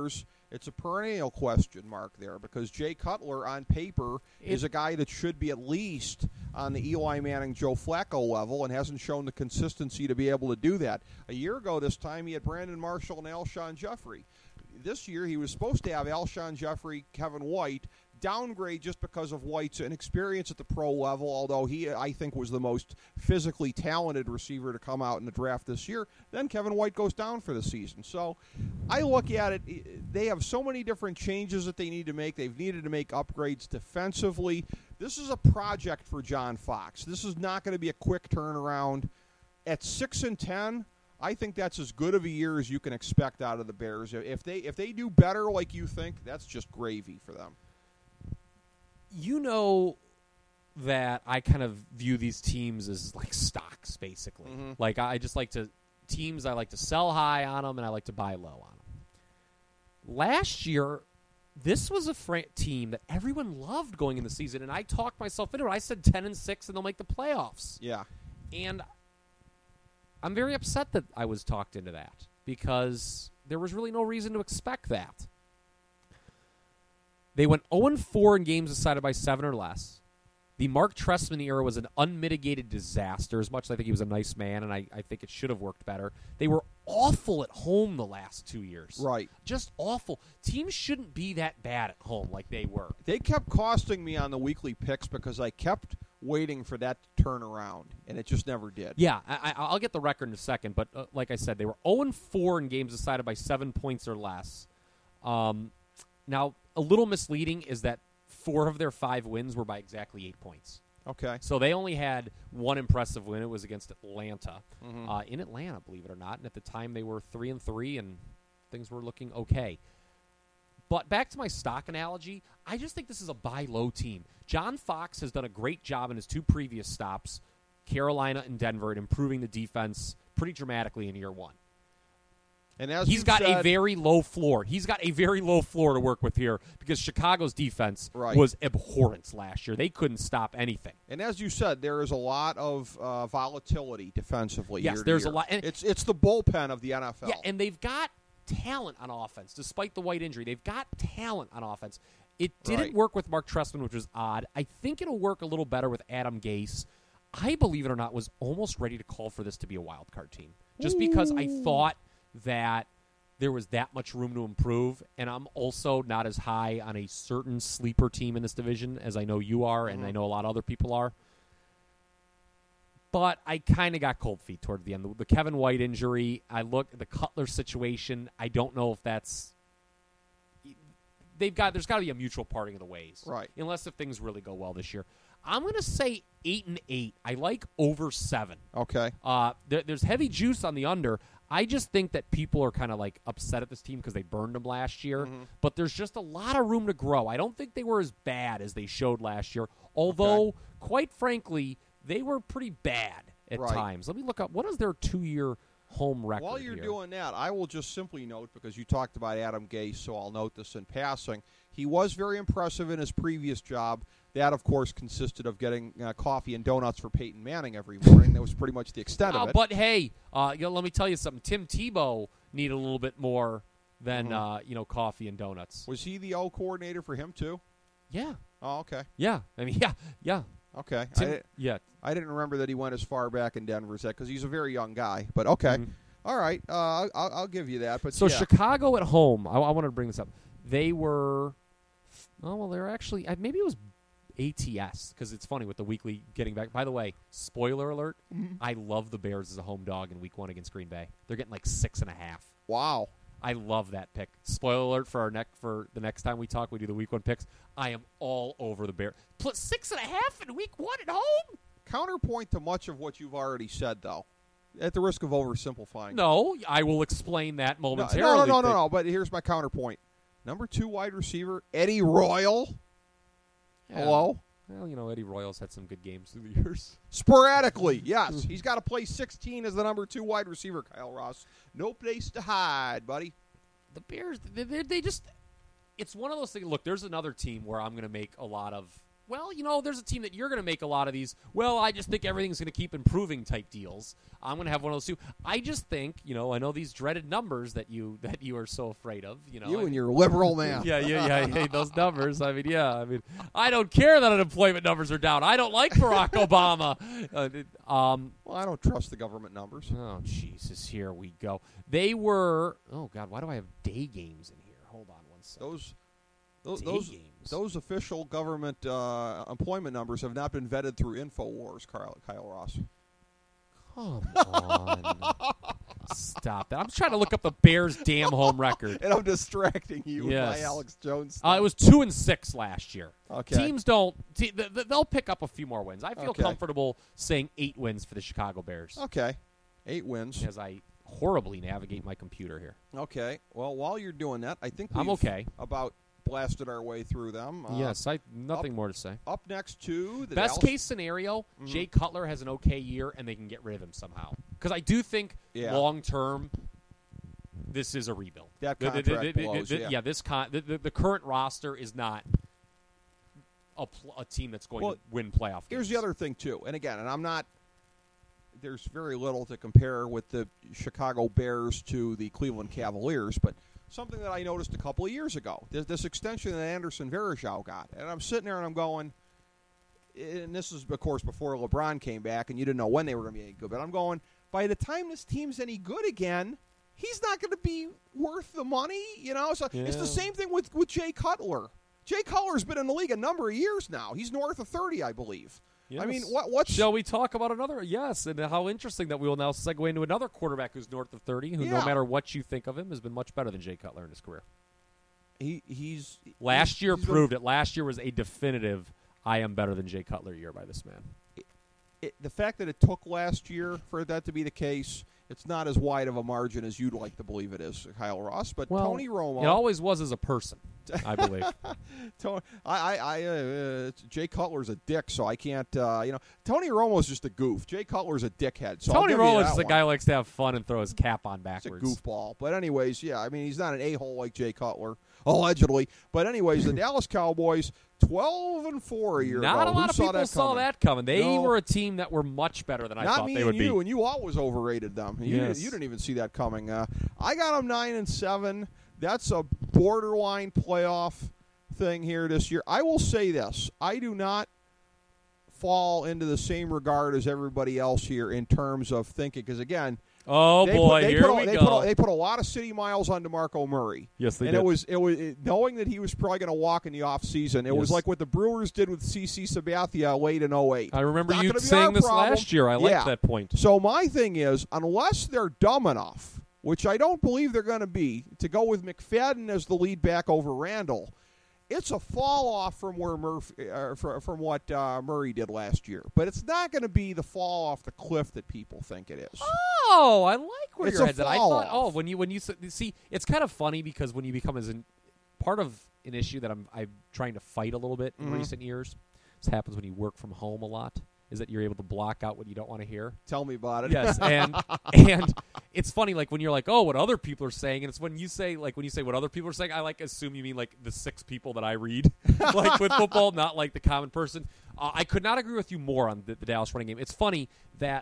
It's a perennial question mark there because Jay Cutler, on paper, It- is a guy that should be at least on the Eli Manning, Joe Flacco level and hasn't shown the consistency to be able to do that. A year ago this time, he had Brandon Marshall and Alshon Jeffrey. This year, he was supposed to have Alshon Jeffrey, Kevin White, downgrade just because of White's inexperience at the pro level, although he, I think, was the most physically talented receiver to come out in the draft this year. Then Kevin White goes down for the season. So I look at it, they have so many different changes that they need to make. They've needed to make upgrades defensively. This is a project for John Fox. This is not going to be a quick turnaround. At six and ten, I think that's as good of a year as you can expect out of the Bears. If they if they do better like you think, that's just gravy for them. You know that I kind of view these teams as like stocks, basically. Mm-hmm. Like I just like to teams. I like to sell high on them, and I like to buy low on them. Last year, this was a fr- team that everyone loved going in the season, and I talked myself into it. I said ten and six, and they'll make the playoffs. Yeah, and I'm very upset that I was talked into that because there was really no reason to expect that. They went oh and four in games decided by seven or less. The Mark Trestman era was an unmitigated disaster, as much as I think he was a nice man, and I, I think it should have worked better. They were awful at home the last two years. right. Just awful. Teams shouldn't be that bad at home like they were. They kept costing me on the weekly picks because I kept waiting for that to turn around, and it just never did. Yeah, I, I- I'll get the record in a second, but uh, like I said, they were oh and four in games decided by seven points or less. Um, now, a little misleading is that four of their five wins were by exactly eight points. Okay. So they only had one impressive win. It was against Atlanta, Mhm. uh, in Atlanta, believe it or not. And at the time, they were three and three, and things were looking okay. But back to my stock analogy, I just think this is a buy low team. John Fox has done a great job in his two previous stops, Carolina and Denver, at improving the defense pretty dramatically in year one. And as He's you got said, a very low floor. He's got a very low floor to work with here because Chicago's defense Right. was abhorrent last year. They couldn't stop anything. and as you said, there is a lot of uh, volatility defensively. Yes, year to there's a year. lot- and- it's it's the bullpen of the N F L. Yeah, and they've got talent on offense, despite the White injury. They've got talent on offense. It didn't Right. work with Mark Trestman, which was odd. I think it'll work a little better with Adam Gase. I, believe it or not, was almost ready to call for this to be a wild card team, just because I thought that there was that much room to improve, and I'm also not as high on a certain sleeper team in this division as I know you are, and Mhm. I know a lot of other people are. But I kind of got cold feet toward the end. The, the Kevin White injury, I look at the Cutler situation. I don't know if that's they've got. There's got to be a mutual parting of the ways, Right. Unless if things really go well this year. I'm going to say eight and eight. I like over seven. okay. Uh, there, there's heavy juice on the under. I just think that people are kind of like upset at this team because they burned them last year. Mhm. But there's just a lot of room to grow. I don't think they were as bad as they showed last year. Although, quite frankly, they were pretty bad at Right. times. Let me look up. What is their two-year home record While you're here? doing that, I will just simply note, because you talked about Adam Gase, so I'll note this in passing. He was very impressive in his previous job. That, of course, consisted of getting uh, coffee and donuts for Peyton Manning every morning. That was pretty much the extent Uh, of it. but hey, uh, you know, let me tell you something. Tim Tebow needed a little bit more than Mhm. uh, you know coffee and donuts. Was he the O coordinator for him, too? Yeah, Oh, okay. yeah. I mean, yeah, yeah. Okay. I, Tim, di- yeah. I didn't remember that he went as far back in Denver as that, because he's a very young guy. But okay. Mhm. All right. Uh, I'll, I'll give you that. But So yeah. Chicago at home. I, I wanted to bring this up. They were. Oh well, they're actually. uh, Maybe it was A T S because it's funny with the weekly getting back. By the way, spoiler alert. Mhm. I love the Bears as a home dog in Week One against Green Bay. They're getting like six and a half. Wow. I love that pick. Spoiler alert for our neck for the next time we talk. We do the Week One picks. I am all over the Bears. Plus six and a half in Week One at home. Counterpoint to much of what you've already said, though, at the risk of oversimplifying. No, I will explain that No, momentarily. no, no, no, no. But here's my counterpoint. Number two wide receiver, Eddie Royal. Yeah. Hello? Well, you know, Eddie Royals had some good games through the years. Sporadically, yes. He's got to play sixteen as the number two wide receiver, Kyle Ross. No place to hide, buddy. The Bears, they, they, they just, it's one of those things. Look, there's another team where I'm going to make a lot of well, you know, there's a team that you're going to make a lot of these, well, I just think everything's going to keep improving type deals. I'm going to have one of those too. I just think, you know, I know these dreaded numbers that you that you are so afraid of. You know, You I, and your liberal man. Yeah, yeah, yeah. I hate those numbers. I mean, yeah. I mean, I don't care that unemployment numbers are down. I don't like Barack Obama. Uh, um, Well, I don't trust the government numbers. oh, Jesus. Here we go. They were, oh, God, why do I have day games in here? Hold on one second. Those, those, Day those, games. those official government uh, employment numbers have not been vetted through InfoWars, Kyle, Kyle Ross. Come on. Stop that. I'm trying to look up the Bears' damn home record. And I'm distracting you Yes. with my Alex Jones Uh, stuff. it was two and six last year. Okay. Teams don't. Te- th- th- they'll pick up a few more wins. I feel Okay. comfortable saying eight wins for the Chicago Bears Okay. Eight wins. as I horribly navigate my computer here. Okay. Well, while you're doing that, I think I'm we've okay. about blasted our way through them. Uh, yes, I nothing more to say. Up next to the Best Dallas- case scenario, Mm-hmm. Jay Cutler has an okay year and they can get rid of him somehow. Because I do think Yeah. long term, this is a rebuild. That The- the- contract the- the- blows, the- yeah. this con- the, the, the current roster is not a, pl- a team that's going Well, to win playoff games. Here's the other thing, too. And again, and I'm not – there's very little to compare with the Chicago Bears to the Cleveland Cavaliers, but something that I noticed a couple of years ago, this, this extension that Anderson Varejao got. And I'm sitting there and I'm going – and this is, of course, before LeBron came back, and you didn't know when they were going to be any good. But I'm going, by the time this team's any good again, he's not going to be worth the money, you know? So it's Yeah. the same thing with, with Jay Cutler. Jay Cutler's been in the league a number of years now. He's north of thirty, I believe. I mean, Yes. what? What's Shall we talk about another? Yes, and how interesting that we will now segue into another quarterback who's north of thirty, who, Yeah. no matter what you think of him, has been much better than Jay Cutler in his career. he? He's Last he's- year he's been- proved it. Last year was a definitive I am better than Jay Cutler year by this man. it, the fact that it took last year for that to be the case, it's not as wide of a margin as you'd like to believe it is, Kyle Ross. But Well, Tony Romo, it always was as a person, I believe. Tony, I, I, I uh, Jay Cutler's a dick, so I can't. Uh, you know, Tony Romo's just a goof. Jay Cutler's a dickhead. So I'll Tony give you Romo that is the one. guy who likes to have fun and throw his cap on He's a backwards. goofball. But anyways, yeah, I mean, he's not an a-hole like Jay Cutler, allegedly. But anyways, the Dallas Cowboys, twelve and four a year Not ago. a lot Who of saw people that saw coming? that coming. They No. were a team that were much better than I Not thought me they and would you, be. and you always overrated them. You, Yes. you didn't even see that coming. Uh, I got them nine and seven. That's a borderline playoff thing here this year. I will say this: I do not fall into the same regard as everybody else here in terms of thinking. Because again, Oh they boy, put, they here put a, we they go. Put a, they put a lot of city miles on DeMarco Murray. Yes, they and did. it was it was it, knowing that he was probably going to walk in the off season. It was Yes. like what the Brewers did with C C Sabathia late in oh eight. I remember Not you gonna be saying our this problem. last year. I liked Yeah. that point. So my thing is, unless they're dumb enough, which I don't believe they're going to be, to go with McFadden as the lead back over Randall, it's a fall off from where Murphy, uh, from, from what uh, Murray did last year. But it's not going to be the fall off the cliff that people think it is. Oh, I like where It's your a head's at. I fall thought, off. oh, when you when you s- see, it's kind of funny because when you become as an part of an issue that I'm I'm trying to fight a little bit in Mhm. recent years. This happens when you work from home a lot. Is that you're able to block out what you don't want to hear. Tell me about it. Yes, and and it's funny, like when you're like, oh, what other people are saying, and it's when you say, like when you say what other people are saying, I like assume you mean like the six people that I read, like with football, not like the common person. Uh, I could not agree with you more on the, the Dallas running game. It's funny that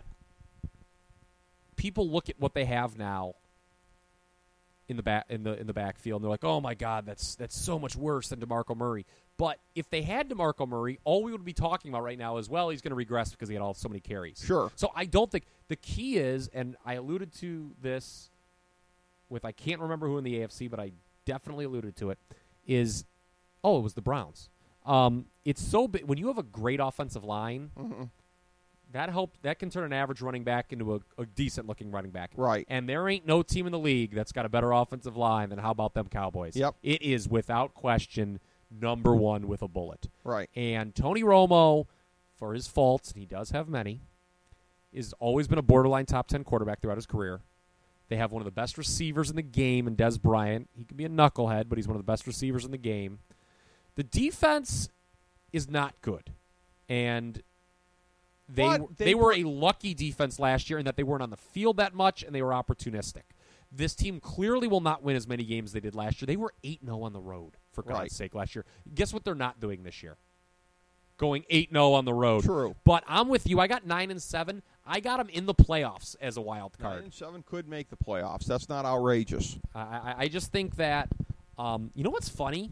people look at what they have now in the back in the in the backfield, and they're like, oh my God, that's that's so much worse than DeMarco Murray. But if they had DeMarco Murray, all we would be talking about right now is, well, he's going to regress because he had all so many carries. Sure. So I don't think the key is, and I alluded to this with I can't remember who in the A F C, but I definitely alluded to it, is, oh, it was the Browns. Um, it's so big when you have a great offensive line. Mm-hmm. That help that can turn an average running back into a, a decent looking running back. Right. And there ain't no team in the league that's got a better offensive line than how about them Cowboys? Yep. It is without question number one with a bullet. Right. And Tony Romo, for his faults, and he does have many, has always been a borderline top ten quarterback throughout his career. They have one of the best receivers in the game in Des Bryant. He can be a knucklehead, but he's one of the best receivers in the game. The defense is not good. And they But they, they were were- a lucky defense last year in that they weren't on the field that much and they were opportunistic. This team clearly will not win as many games as they did last year. They were eight and oh on the road, for God's Right. sake, last year. Guess what they're not doing this year? going eight and oh on the road. True. But I'm with you. I got nine and seven. I got them in the playoffs as a wild card. Nine and seven could make the playoffs. That's not outrageous. I, I, I just think that, um, you know what's funny?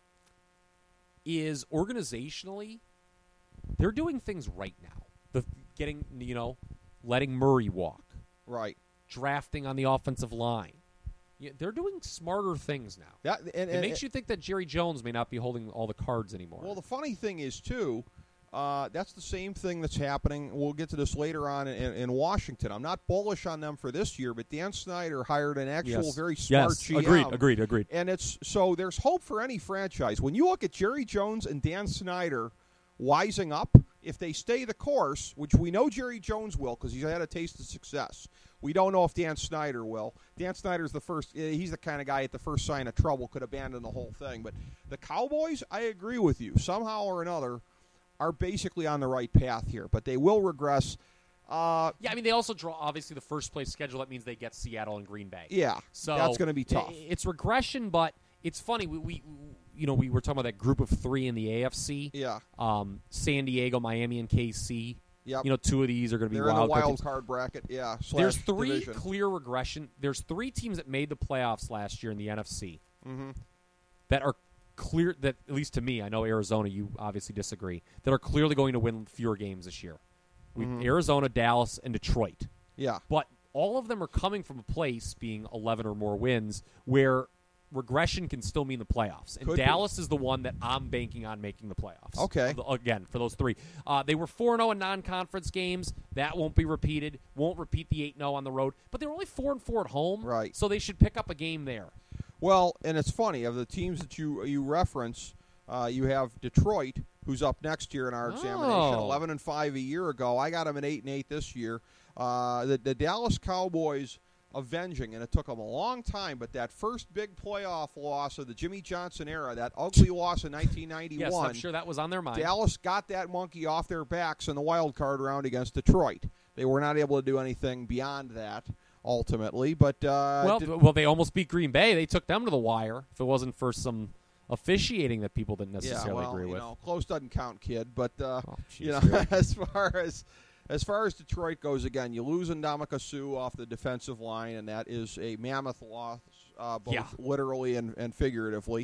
Is organizationally, they're doing things right now. The getting, you know, letting Murray walk. Right. Drafting on the offensive line. Yeah, they're doing smarter things now. That, and, it and, makes you think that Jerry Jones may not be holding all the cards anymore. Well, the funny thing is, too, uh, that's the same thing that's happening. We'll get to this later on in, in Washington. I'm not bullish on them for this year, but Dan Snyder hired an actual yes. very smart yes. G M. Agreed, agreed, agreed. And it's so there's hope for any franchise. When you look at Jerry Jones and Dan Snyder wising up, if they stay the course, which we know Jerry Jones will because he's had a taste of success. We don't know if Dan Snyder will. Dan Snyder's the first. He's the kind of guy at the first sign of trouble could abandon the whole thing. But the Cowboys, I agree with you. Somehow or another, are basically on the right path here. But they will regress. Uh, yeah, I mean, they also draw, obviously, the first place schedule. That means they get Seattle and Green Bay. Yeah, so that's going to be tough. It's regression, but it's funny. We, we, you know, we were talking about that group of three in the A F C. Yeah. Um, San Diego, Miami, and K C. Yep. You know, two of these are going to be They're wild, in the wild teams. card bracket. Yeah. There's three division. clear regression. There's three teams that made the playoffs last year in the N F C mm-hmm. that are clear. That at least to me, I know Arizona. You obviously disagree. That are clearly going to win fewer games this year. We mm-hmm. Arizona, Dallas, and Detroit. Yeah. But all of them are coming from a place being eleven or more wins where regression can still mean the playoffs. And Could Dallas be. is the one that I'm banking on making the playoffs. Okay. Again, for those three. Uh, they were four and oh in non-conference games. That won't be repeated. Won't repeat the eight and oh on the road. But they were only four and four at home. Right. So they should pick up a game there. Well, and it's funny. Of the teams that you you reference, uh, you have Detroit, who's up next year in our Oh. examination, eleven and five a year ago. I got them at eight and eight this year. Uh, the, the Dallas Cowboys avenging, and it took them a long time, but that first big playoff loss of the Jimmy Johnson era, that ugly loss in nineteen ninety-one, Yes, I'm sure that was on their mind. Dallas got that monkey off their backs in the wild card round against Detroit. They were not able to do anything beyond that, ultimately. But uh, well, did, well, they almost beat Green Bay. They took them to the wire. If it wasn't for some officiating that people didn't necessarily yeah, well, agree you with. know, close doesn't count, kid. But uh, Oh, geez, you know, really? as far as as far as Detroit goes, again, you lose Ndamukong Suh off the defensive line, and that is a mammoth loss, uh, both Yeah. literally and, and figuratively.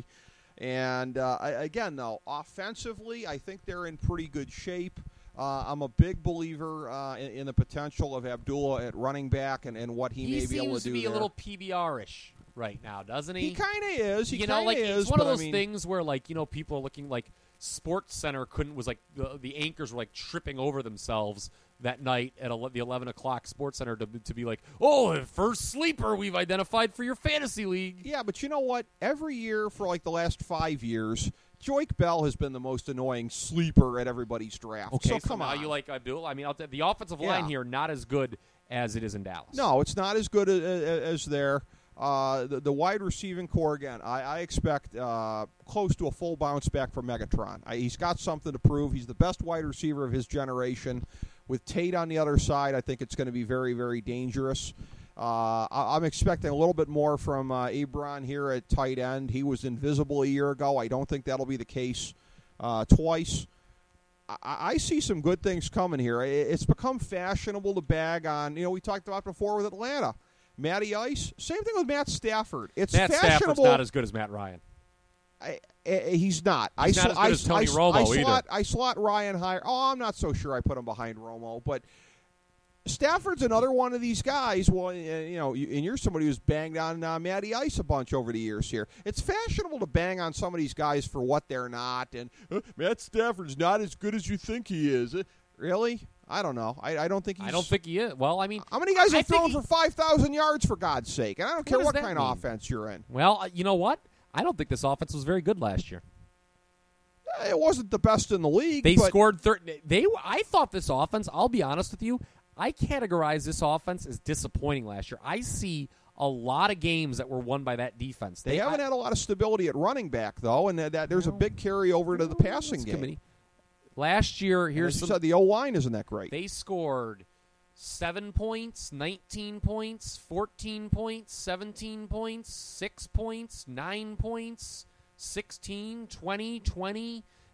And uh, I, again, though, offensively, I think they're in pretty good shape. Uh, I'm a big believer uh, in, in the potential of Abdullah at running back and, and what he, He may be able to seems do to be there. a little P B R-ish right now, doesn't he? He kind of is. He you know, kind of like is. it's one of but those I mean, things where, like, you know, people are looking like Sports Center couldn't was like the, the anchors were like tripping over themselves that night at ele- the eleven o'clock Sports Center to to be like, oh, the first sleeper we've identified for your fantasy league. Yeah, but you know what? Every year for like the last five years, Joique Bell has been the most annoying sleeper at everybody's draft. Okay, so so come now on. you like Abdul? I mean, I'll t- the offensive line Yeah. here not as good as it is in Dallas. No, it's not as good as, as there. Uh, the, the wide receiving core, again, I, I expect uh, close to a full bounce back from Megatron. I, he's got something to prove. He's the best wide receiver of his generation. With Tate on the other side, I think it's going to be very, very dangerous. Uh, I, I'm expecting a little bit more from uh, Ebron here at tight end. He was invisible a year ago. I don't think that'll be the case uh, twice. I, I see some good things coming here. It's become fashionable to bag on, you know, we talked about before with Atlanta. Matty Ice, same thing with Matt Stafford. It's Matt fashionable. Stafford's not as good as Matt Ryan. I, I, he's not. He's I, not as good I, as Tony I, Romo I either. slot, I slot Ryan higher. Oh, I'm not so sure I put him behind Romo, but Stafford's another one of these guys. Well, you know, and you're somebody who's banged on uh, Matty Ice a bunch over the years here. It's fashionable to bang on some of these guys for what they're not, and uh, Matt Stafford's not as good as you think he is. Uh, really? I don't know. I, I don't think he's. I don't think he is. Well, I mean, How many guys I are throwing think for five thousand yards, for God's sake? And I don't care does what that kind mean? of offense you're in. Well, uh, you know what? I don't think this offense was very good last year. It wasn't the best in the league. They but scored thirty. They. I thought this offense. I'll be honest with you. I categorize this offense as disappointing last year. I see a lot of games that were won by that defense. They, haven't I, had a lot of stability at running back, though, and that, that there's a big carryover to the passing game. Committee. Last year, And here's as you some, said, the O-line isn't that great. they scored seven points, nineteen points, fourteen points, seventeen points, six points, nine points, sixteen, twenty, twenty. The,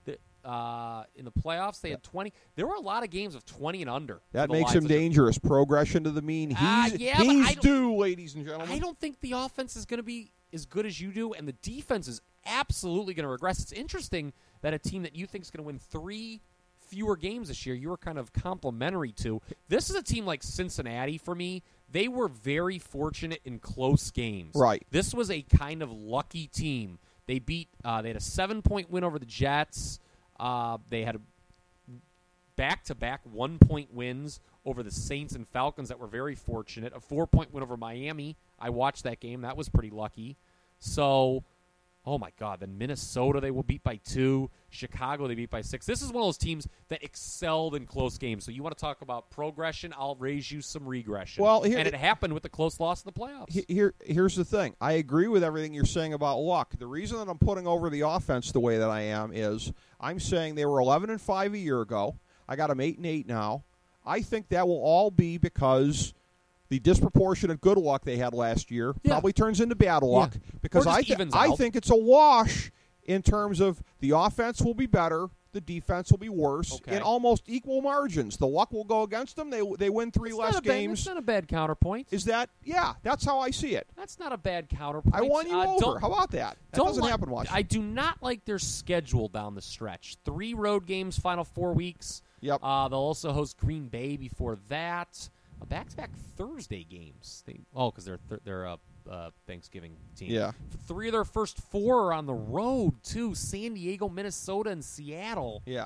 uh, in the playoffs. They had twenty. There were a lot of games of twenty and under. That for the makes him Lions this year. dangerous. Progression to the mean. He's, Uh, yeah, but I he's don't- due, ladies and gentlemen. I don't think the offense is going to be as good as you do, and the defense is absolutely going to regress. It's interesting that a team that you think is going to win three fewer games this year, you were kind of complimentary to. This is a team like Cincinnati for me. They were very fortunate in close games. Right. This was a kind of lucky team. They beat. Uh, they had a seven-point win over the Jets. Uh, they had a back-to-back one-point wins over the Saints and Falcons that were very fortunate. A four-point win over Miami. I watched that game. That was pretty lucky. So, oh, my God. Then Minnesota, they will beat by two. Chicago, they beat by six. This is one of those teams that excelled in close games. So you want to talk about progression, I'll raise you some regression. Well, here- and it happened with the close loss in the playoffs. He- Here, here's the thing. I agree with everything you're saying about luck. The reason that I'm putting over the offense the way that I am is I'm saying they were eleven and five a year ago. I got them eight and eight now. I think that will all be because the disproportionate good luck they had last year Yeah. probably turns into bad luck. Yeah. Because Or just I, th- evens I out. think it's a wash in terms of the offense will be better, the defense will be worse Okay. in almost equal margins. The luck will go against them. They they win three It's less not a bad, games. It's not a bad counterpoint. Is that yeah? That's how I see it. That's not a bad counterpoint. I won you Uh, over. don't- How about that? That Don't doesn't like- happen much. I do not like their schedule down the stretch. Three road games, final four weeks. Yep. Uh, they'll also host Green Bay before that. Uh, back-to-back Thursday games. They, oh, because they're th- they're a uh, Thanksgiving team. Yeah. Three of their first four are on the road too. San Diego, Minnesota, and Seattle. yeah.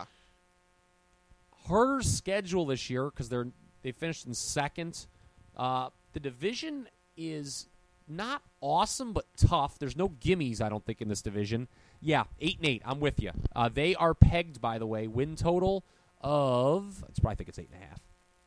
Harder schedule this year because they're they finished in second. Uh, the division is not awesome but tough. There's no gimmies, I don't think, in this division. Yeah, eight and eight. I'm with you. Uh, they are pegged, by the way, win total of. It's probably I think it's eight and a half.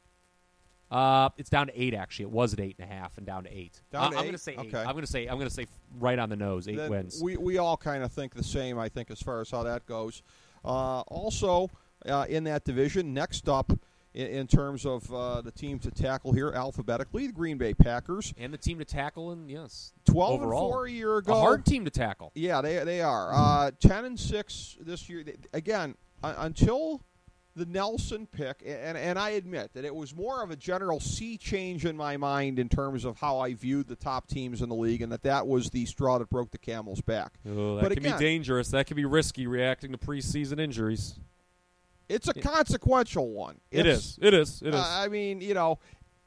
Uh, it's down to eight actually. It was at eight and a half and down to eight. Down Uh, to I'm eight? going to say eight. Okay. I'm going to say I'm going to say right on the nose. Eight Then wins. We we all kind of think the same, I think, as far as how that goes. Uh, also, uh, in that division, next up in, in terms of uh, the team to tackle here alphabetically, the Green Bay Packers, and the team to tackle, and yes, twelve overall. and four a year ago. A hard team to tackle. Yeah, they they are uh, ten and six this year. Again, uh, until the Nelson pick, and and I admit that it was more of a general sea change in my mind in terms of how I viewed the top teams in the league, and that that was the straw that broke the camel's back. Oh, that But can again- be dangerous. That can be risky reacting to preseason injuries. It's a consequential one. It It's- is. It is. It is. Uh, I mean, you know,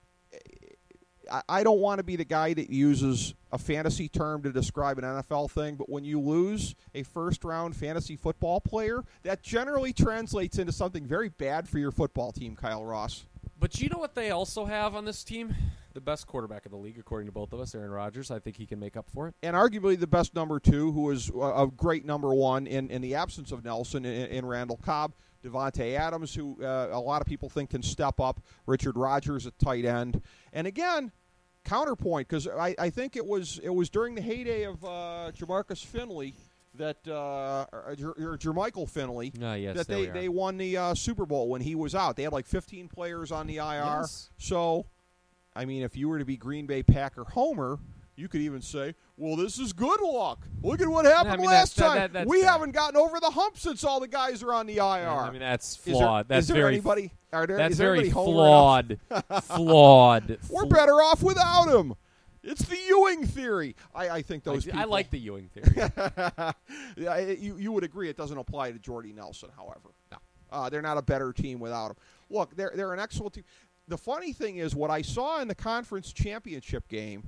I, I don't want to be the guy that uses a fantasy term to describe an N F L thing, but when you lose a first-round fantasy football player, that generally translates into something very bad for your football team, Kyle Ross. But you know what they also have on this team? The best quarterback in the league, according to both of us, Aaron Rodgers. I think he can make up for it. And arguably the best number two, who is a great number one in, in the absence of Nelson, in, in Randall Cobb. Devontae Adams, who uh, a lot of people think can step up. Richard Rodgers at tight end. And again, counterpoint, because I, I think it was it was during the heyday of uh, Jamarcus Finley that uh, or, or Jermichael Finley Ah, yes, that there they, we are. they won the uh, Super Bowl when he was out. They had like fifteen players on the I R. Yes. So, I mean, if you were to be Green Bay Packer Homer, you could even say, well, this is good luck. Look at what happened I mean, last that's- that- time. that- that's we fair. haven't gotten over the hump since all the guys are on the I R. I mean, that's Is there- flawed. that's is there very. anybody? Are there, that's is there very anybody Homer enough? flawed. flawed. We're Fl- better off without him. It's the Ewing theory. I, I think those I, people. I like the Ewing theory. yeah, it- you, you would agree it doesn't apply to Jordy Nelson, however. No. Uh, they're not a better team without him. Look, they're, they're an excellent team. The funny thing is, what I saw in the conference championship game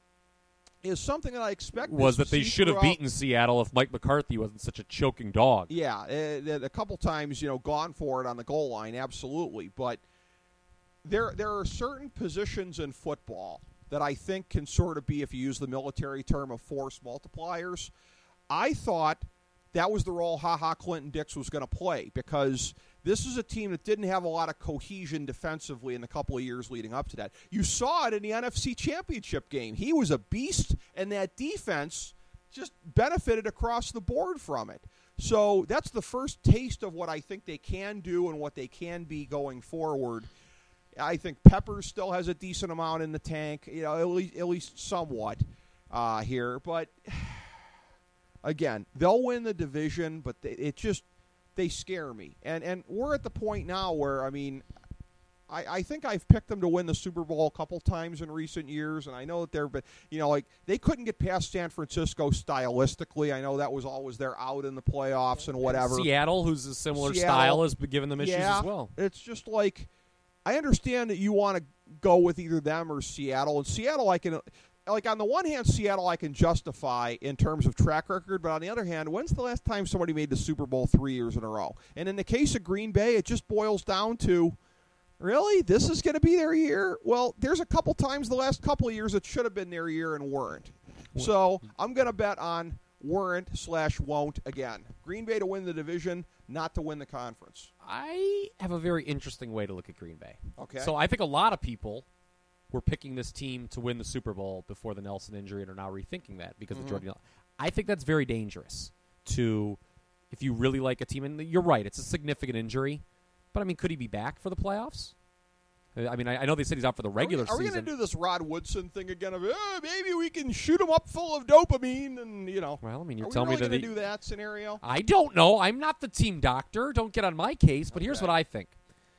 is something that I expected was to that they see should have throughout- beaten Seattle if Mike McCarthy wasn't such a choking dog. Yeah, uh, a couple times, you know, gone for it on the goal line, absolutely. But there, there are certain positions in football that I think can sort of be, if you use the military term of force multipliers. I thought that was the role Ha Ha Clinton Dix was going to play, because this is a team that didn't have a lot of cohesion defensively in the couple of years leading up to that. You saw it in the N F C Championship game. He was a beast, and that defense just benefited across the board from it. So that's the first taste of what I think they can do and what they can be going forward. I think Peppers still has a decent amount in the tank, you know, at least, at least somewhat uh, here. But again, they'll win the division, but they, it just they scare me. And and we're at the point now where, I mean, I, I think I've picked them to win the Super Bowl a couple times in recent years, and I know that they're, but you know, like they couldn't get past San Francisco stylistically. I know that was always their out in the playoffs and whatever. And Seattle, who's a similar Seattle, style, has been giving them issues yeah, as well. It's just like, I understand that you want to go with either them or Seattle, and Seattle I can. Like, on the one hand, Seattle I can justify in terms of track record, but on the other hand, when's the last time somebody made the Super Bowl three years in a row? And in the case of Green Bay, it just boils down to, really? This is going to be their year? Well, there's a couple times the last couple of years it should have been their year and weren't. So I'm going to bet on weren't slash won't again. Green Bay to win the division, not to win the conference. I have a very interesting way to look at Green Bay. Okay. So I think a lot of people were picking this team to win the Super Bowl before the Nelson injury and are now rethinking that because mm-hmm. of Jordan. I think that's very dangerous to, if you really like a team, and you're right, it's a significant injury, but I mean, could he be back for the playoffs? I mean, I, I know they said he's out for the regular are we, are season. Are we going to do this Rod Woodson thing again of, oh, maybe we can shoot him up full of dopamine and, you know. Well, I mean, you're are telling we really me that going to do that scenario? I don't know. I'm not the team doctor. Don't get on my case, but okay. here's what I think.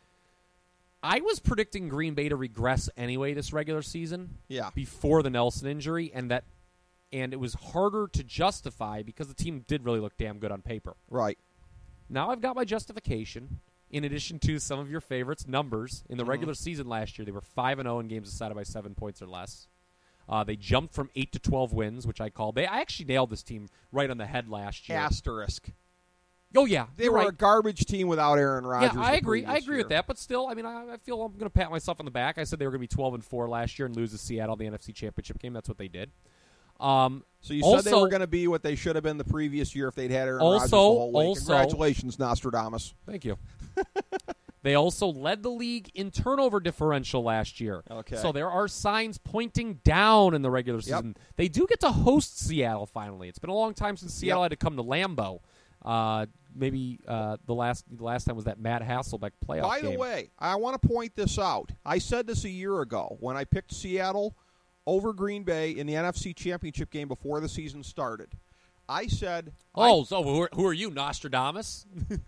I was predicting Green Bay to regress anyway this regular season yeah. before the Nelson injury, and that, and it was harder to justify because the team did really look damn good on paper. Right. Now I've got my justification, in addition to some of your favorites' numbers. In the mm-hmm. regular season last year, they were five and oh in games decided by seven points or less. Uh, they jumped from eight to twelve wins, which I called. They I actually nailed this team right on the head last year. Asterisk. Oh, yeah. They were right. a garbage team without Aaron Rodgers. Yeah, I agree. I agree year. with that. But still, I mean, I, I feel I'm going to pat myself on the back. I said they were going to be twelve and four last year and lose to Seattle the N F C Championship game. That's what they did. Um, so you also, said they were going to be what they should have been the previous year if they'd had Aaron also, Rodgers the whole way. Also, Congratulations, Nostradamus. Thank you. They also led the league in turnover differential last year. Okay. So there are signs pointing down in the regular season. Yep. They do get to host Seattle finally. It's been a long time since Seattle yep. had to come to Lambeau. Uh, maybe uh, the last the last time was that Matt Hasselbeck playoff By game. the way, I want to point this out. I said this a year ago when I picked Seattle over Green Bay in the N F C Championship game before the season started. I said... Oh, I, so who are, who are you, Nostradamus?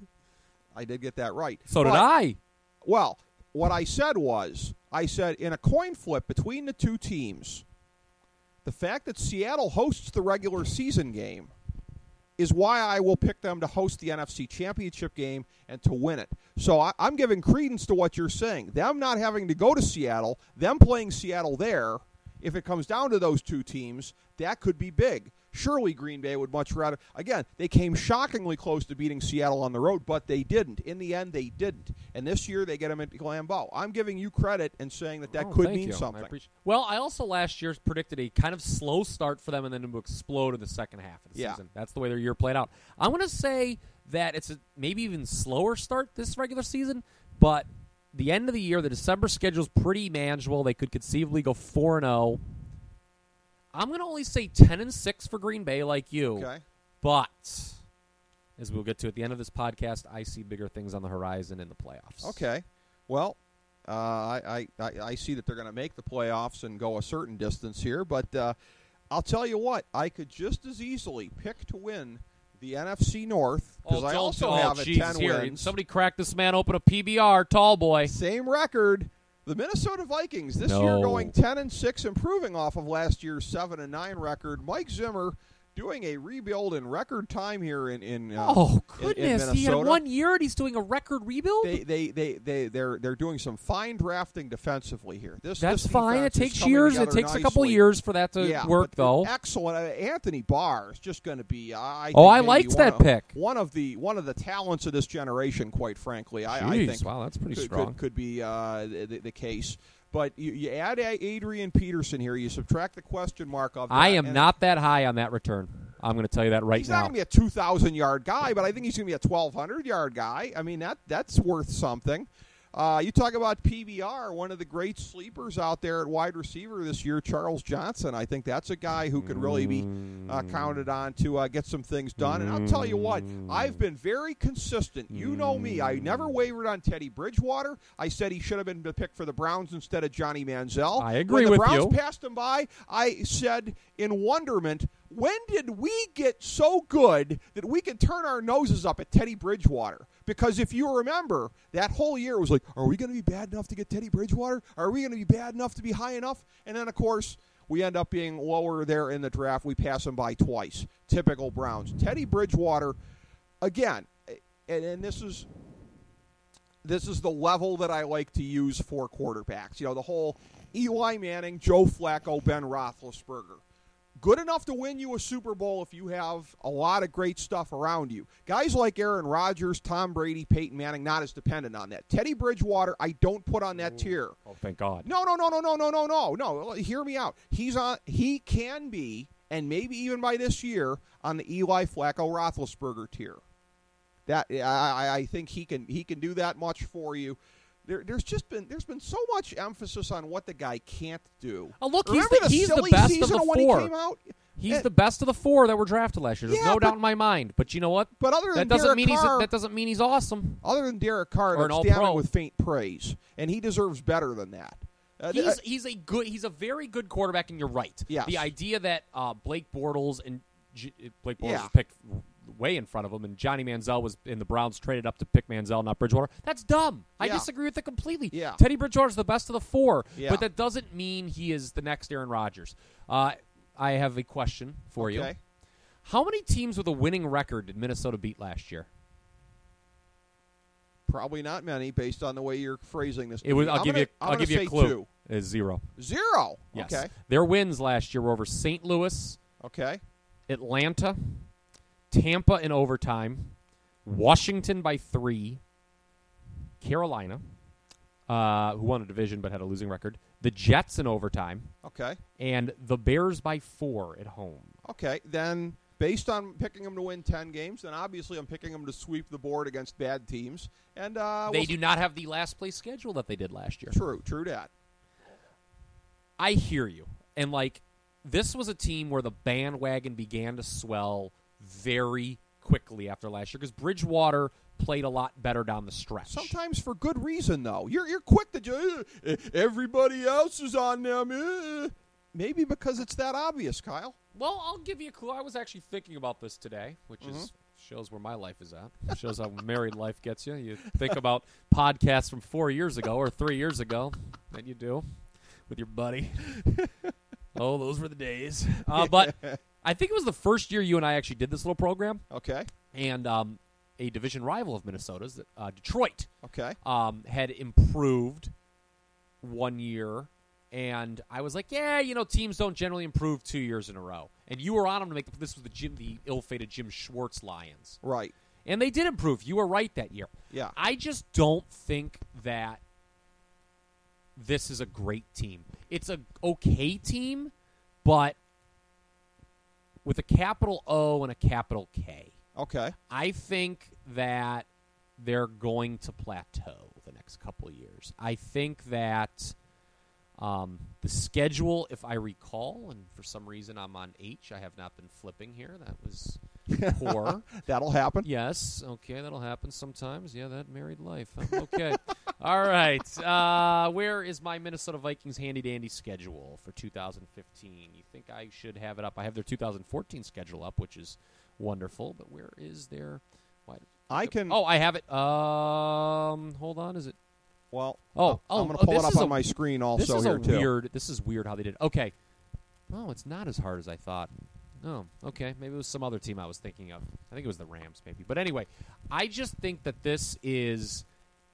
I did get that right. So but, did I. Well, what I said was, I said in a coin flip between the two teams, the fact that Seattle hosts the regular season game is why I will pick them to host the N F C Championship game and to win it. So I, I'm giving credence to what you're saying. Them not having to go to Seattle, them playing Seattle there, if it comes down to those two teams, that could be big. Surely Green Bay would much rather... Again, they came shockingly close to beating Seattle on the road, but they didn't. In the end, they didn't. And this year, they get them at Lambeau. I'm giving you credit and saying that that oh, could thank mean you. something. I appreciate- well, I also last year predicted a kind of slow start for them and then to explode in the second half of the yeah. season. That's the way their year played out. I'm going to say that it's a maybe even slower start this regular season, but the end of the year, the December schedule is pretty manageable. They could conceivably go four and oh. I'm going to only say ten and six for Green Bay like you. Okay. But as we'll get to at the end of this podcast, I see bigger things on the horizon in the playoffs. Okay. Well, uh, I, I, I see that they're going to make the playoffs and go a certain distance here, but uh, I'll tell you what, I could just as easily pick to win the N F C North because oh, I also oh, have geez, a ten here. wins. Somebody cracked this man open a P B R, tall boy. Same record. The Minnesota Vikings this no. year going ten and six, improving off of last year's seven and nine record. Mike Zimmer doing a rebuild in record time here in in uh, oh in, in goodness, Minnesota. he had one year and he's doing a record rebuild. They they they they they're they're doing some fine drafting defensively here. This that's this fine. It defense is takes coming years. It together takes a couple nicely. years for that to yeah, work, but though. Excellent. Uh, Anthony Barr is just going to be. Uh, I oh, think I maybe liked one that of, pick. One of the one of the talents of this generation, quite frankly. I, Jeez, I think. Wow, that's pretty could, strong. Could, could be uh, the, the case. But you, you add Adrian Peterson here, you subtract the question mark of that. I am and not that high on that return. I'm going to tell you that right he's now. He's not going to be a two thousand yard guy, but I think he's going to be a twelve hundred yard guy. I mean, that that's worth something. Uh, you talk about P B R, one of the great sleepers out there at wide receiver this year, Charles Johnson. I think that's a guy who could really be uh, counted on to uh, get some things done. And I'll tell you what, I've been very consistent. You know me. I never wavered on Teddy Bridgewater. I said he should have been picked for the Browns instead of Johnny Manziel. I agree when the with Browns you. passed him by, I said in wonderment, when did we get so good that we can turn our noses up at Teddy Bridgewater? Because if you remember, that whole year was like, are we going to be bad enough to get Teddy Bridgewater? Are we going to be bad enough to be high enough? And then, of course, we end up being lower there in the draft. We pass him by twice. Typical Browns. Teddy Bridgewater, again, and, and this is this is the level that I like to use for quarterbacks. You know, the whole Eli Manning, Joe Flacco, Ben Roethlisberger. Good enough to win you a Super Bowl if you have a lot of great stuff around you. Guys like Aaron Rodgers, Tom Brady, Peyton Manning, not as dependent on that. Teddy Bridgewater, I don't put on that Ooh. tier. Oh, thank God. No, no, no, no, no, no, no, no, no. Hear me out. He's on. He can be, and maybe even by this year, on the Eli Flacco Roethlisberger tier. That I, I think he can he can do that much for you. There, there's just been there's been so much emphasis on what the guy can't do. Oh, look, he's Remember the, the he's silly the best season of the when four. He came out? He's and, the best of the four that were drafted last year. There's yeah, no but, doubt in my mind. But you know what? But other than that doesn't Derek mean Carr, he's that doesn't mean he's awesome. Other than Derek Carr, or an that's all-pro. damning with faint praise, and he deserves better than that. Uh, He's uh, he's a good he's a very good quarterback, and you're right. Yes. The idea that uh, Blake Bortles and G- Blake Bortles Yeah. was picked way in front of him, and Johnny Manziel was in the Browns traded up to pick Manziel, not Bridgewater. That's dumb. I Yeah. disagree with it completely. Yeah. Teddy Bridgewater's the best of the four, Yeah. but that doesn't mean he is the next Aaron Rodgers. Uh, I have a question for you. Okay. How many teams with a winning record did Minnesota beat last year? Probably not many, based on the way you're phrasing this. It was. I'll I'm give gonna, you. I'm I'll gonna give you a say clue. Two. It's zero. Zero. Yes. Okay. Their wins last year were over Saint Louis, Okay. Atlanta, Tampa in overtime, Washington by three, Carolina, uh, who won a division but had a losing record, the Jets in overtime, Okay. and the Bears by four at home. Okay. Then, based on picking them to win ten games, then obviously I'm picking them to sweep the board against bad teams. And uh, They we'll do not have the last place schedule that they did last year. True. True that. I hear you. And, like, this was a team where the bandwagon began to swell very quickly after last year because Bridgewater played a lot better down the stretch. Sometimes for good reason, though. You're you're quick to ju- uh, everybody else is on them. Uh. Maybe because it's that obvious, Kyle. Well, I'll give you a clue. I was actually thinking about this today, which Mm-hmm. is shows where my life is at. It shows how married life gets you. You think about podcasts from four years ago or three years ago that you do with your buddy. Oh, those were the days. Uh, but I think it was the first year you and I actually did this little program. Okay. And um, a division rival of Minnesota's, uh, Detroit, Okay. um, had improved one year. And I was like, yeah, you know, teams don't generally improve two years in a row. And you were on them to make the, this was the Jim, the ill-fated Jim Schwartz Lions. Right. And they did improve. You were right that year. Yeah. I just don't think that this is a great team. It's a okay team, but with a capital O and a capital K. Okay. I think that they're going to plateau the next couple of years. I think that um, the schedule, if I recall, and for some reason I'm on H, I have not been flipping here. That was poor. That'll happen. Yes, okay, that'll happen sometimes. Yeah, that married life. Huh? Okay. All right. Uh, where is my Minnesota Vikings handy-dandy schedule for two thousand fifteen? You think I should have it up? I have their two thousand fourteen schedule up, which is wonderful, but where is their... Why, I can. oh, I have it. Um, hold on. Is it... Well. Oh, oh, I'm going to oh, pull it this up is on a- my screen also this is here a too. weird. This is weird how they did. Okay. Oh, it's not as hard as I thought. Oh, okay. Maybe it was some other team I was thinking of. I think it was the Rams, maybe. But anyway, I just think that this is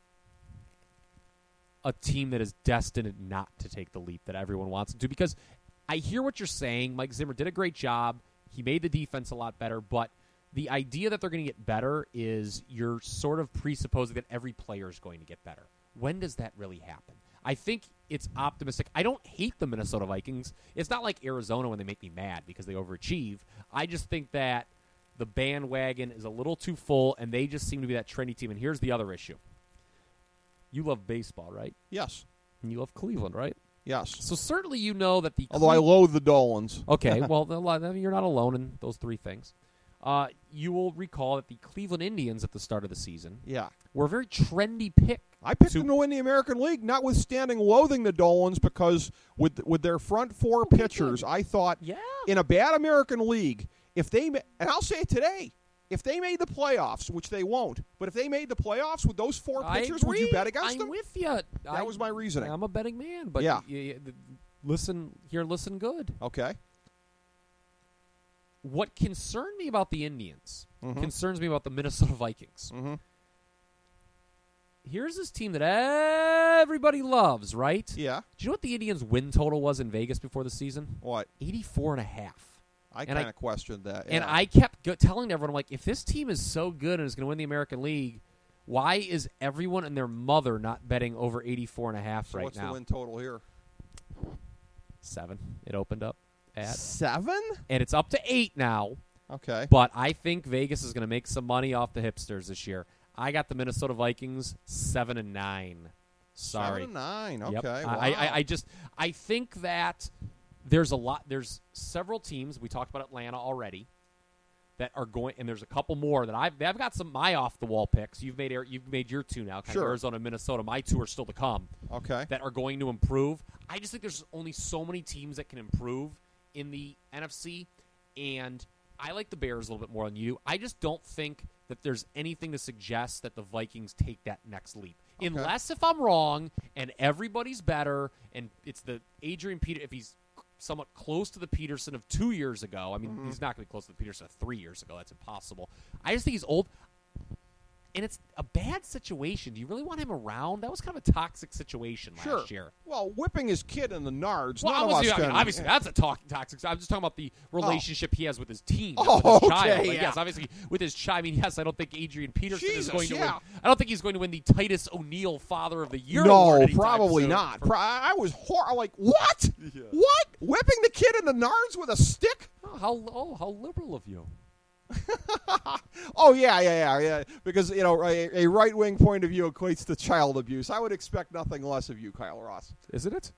a team that is destined not to take the leap that everyone wants it to. Because I hear what you're saying. Mike Zimmer did a great job. He made the defense a lot better. But the idea that they're going to get better is you're sort of presupposing that every player is going to get better. When does that really happen? I think it's optimistic. I don't hate the Minnesota Vikings. It's not like Arizona when they make me mad because they overachieve. I just think that the bandwagon is a little too full, and they just seem to be that trendy team. And here's the other issue. You love baseball, right? Yes. And you love Cleveland, right? Yes. So certainly you know that the Although I Cle- loathe the Dolans. Okay, well, you're not alone in those three things. Uh, you will recall that the Cleveland Indians at the start of the season Yeah. were a very trendy pick. I picked to- them to win the American League, notwithstanding loathing the Dolans, because with with their front four pitchers, I thought Yeah. in a bad American League, if they ma- and I'll say it today, if they made the playoffs, which they won't, but if they made the playoffs with those four I pitchers, would you agree. bet against I'm them? with you. That was my reasoning. I'm a betting man, but Yeah. y- y- th- listen here, listen good. Okay. What concerned me about the Indians Mhm. concerns me about the Minnesota Vikings. Mm-hmm. Here's this team that everybody loves, right? Yeah. Do you know what the Indians' win total was in Vegas before the season? What? eighty-four and a half. I And I- kind of questioned that. And yeah. I kept go- telling everyone, I'm like, if this team is so good and is going to win the American League, why is everyone and their mother not betting over eighty-four and a half so right what's now? the win total here? Seven. It opened up at. Seven? And it's up to eight now. Okay. But I think Vegas is going to make some money off the hipsters this year. I got the Minnesota Vikings seven and nine. Sorry. Seven and nine. Okay. Yep. Wow. I, I, I just I think that there's a lot. There's several teams. We talked about Atlanta already that are going, and there's a couple more that I've I've got some my off the wall picks. You've made you've made your two now. Kind Sure. of Arizona, Minnesota. My two are still to come. Okay. That are going to improve. I just think there's only so many teams that can improve in the N F C, and I like the Bears a little bit more than you. I just don't think that there's anything to suggest that the Vikings take that next leap. Okay. Unless if I'm wrong and everybody's better and it's the Adrian Peter, if he's somewhat close to the Peterson of two years ago. I mean, Mm-hmm. he's not going to be close to the Peterson of three years ago. That's impossible. I just think he's old. And it's a bad situation. Do you really want him around? That was kind of a toxic situation last Sure. year. Well, whipping his kid in the nards. Well, none of obviously, us I mean, can- obviously that's a talk, toxic. I'm just talking about the relationship he has with his team, not Oh, with his okay, child. Like, yeah. Yes, obviously with his child. I mean, yes, I don't think Adrian Peterson Jesus, is going to yeah. win. I don't think he's going to win the Titus O'Neil Father of the Year No, award anytime probably soon. not. For- Pro- I was hor- like, what? What? Whipping the kid in the nards with a stick? oh, how oh, how liberal of you. Oh yeah, yeah, yeah, yeah. Because you know, a, a right wing point of view equates to child abuse. I would expect nothing less of you, Kyle Ross. Isn't it?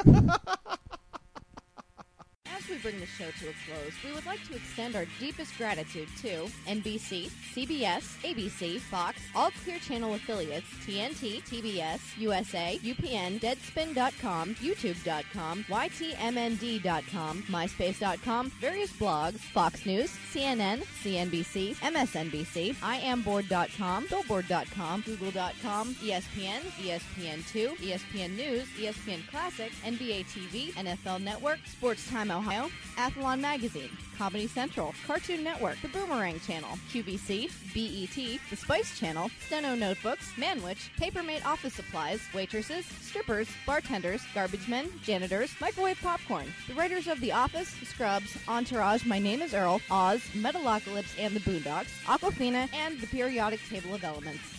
As we bring the show to a close, we would like to extend our deepest gratitude to N B C, C B S, A B C, Fox, all Clear Channel affiliates, T N T, T B S, U S A, U P N, Deadspin dot com, YouTube dot com, Y T M N D dot com, MySpace dot com, various blogs, Fox News, C N N, C N B C, M S N B C, I am board dot com, Billboard dot com, Google dot com, E S P N, E S P N two, E S P N News, E S P N Classic, N B A T V, N F L Network, Sports Time Ohio, Athlon Magazine, Comedy Central, Cartoon Network, The Boomerang Channel, Q V C, B E T, The Spice Channel, Steno Notebooks, Manwich, Papermate Office Supplies, waitresses, strippers, bartenders, garbage men, janitors, microwave popcorn, the writers of The Office, Scrubs, Entourage, My Name is Earl, Oz, Metalocalypse and the Boondocks, Aquafina, and The Periodic Table of Elements.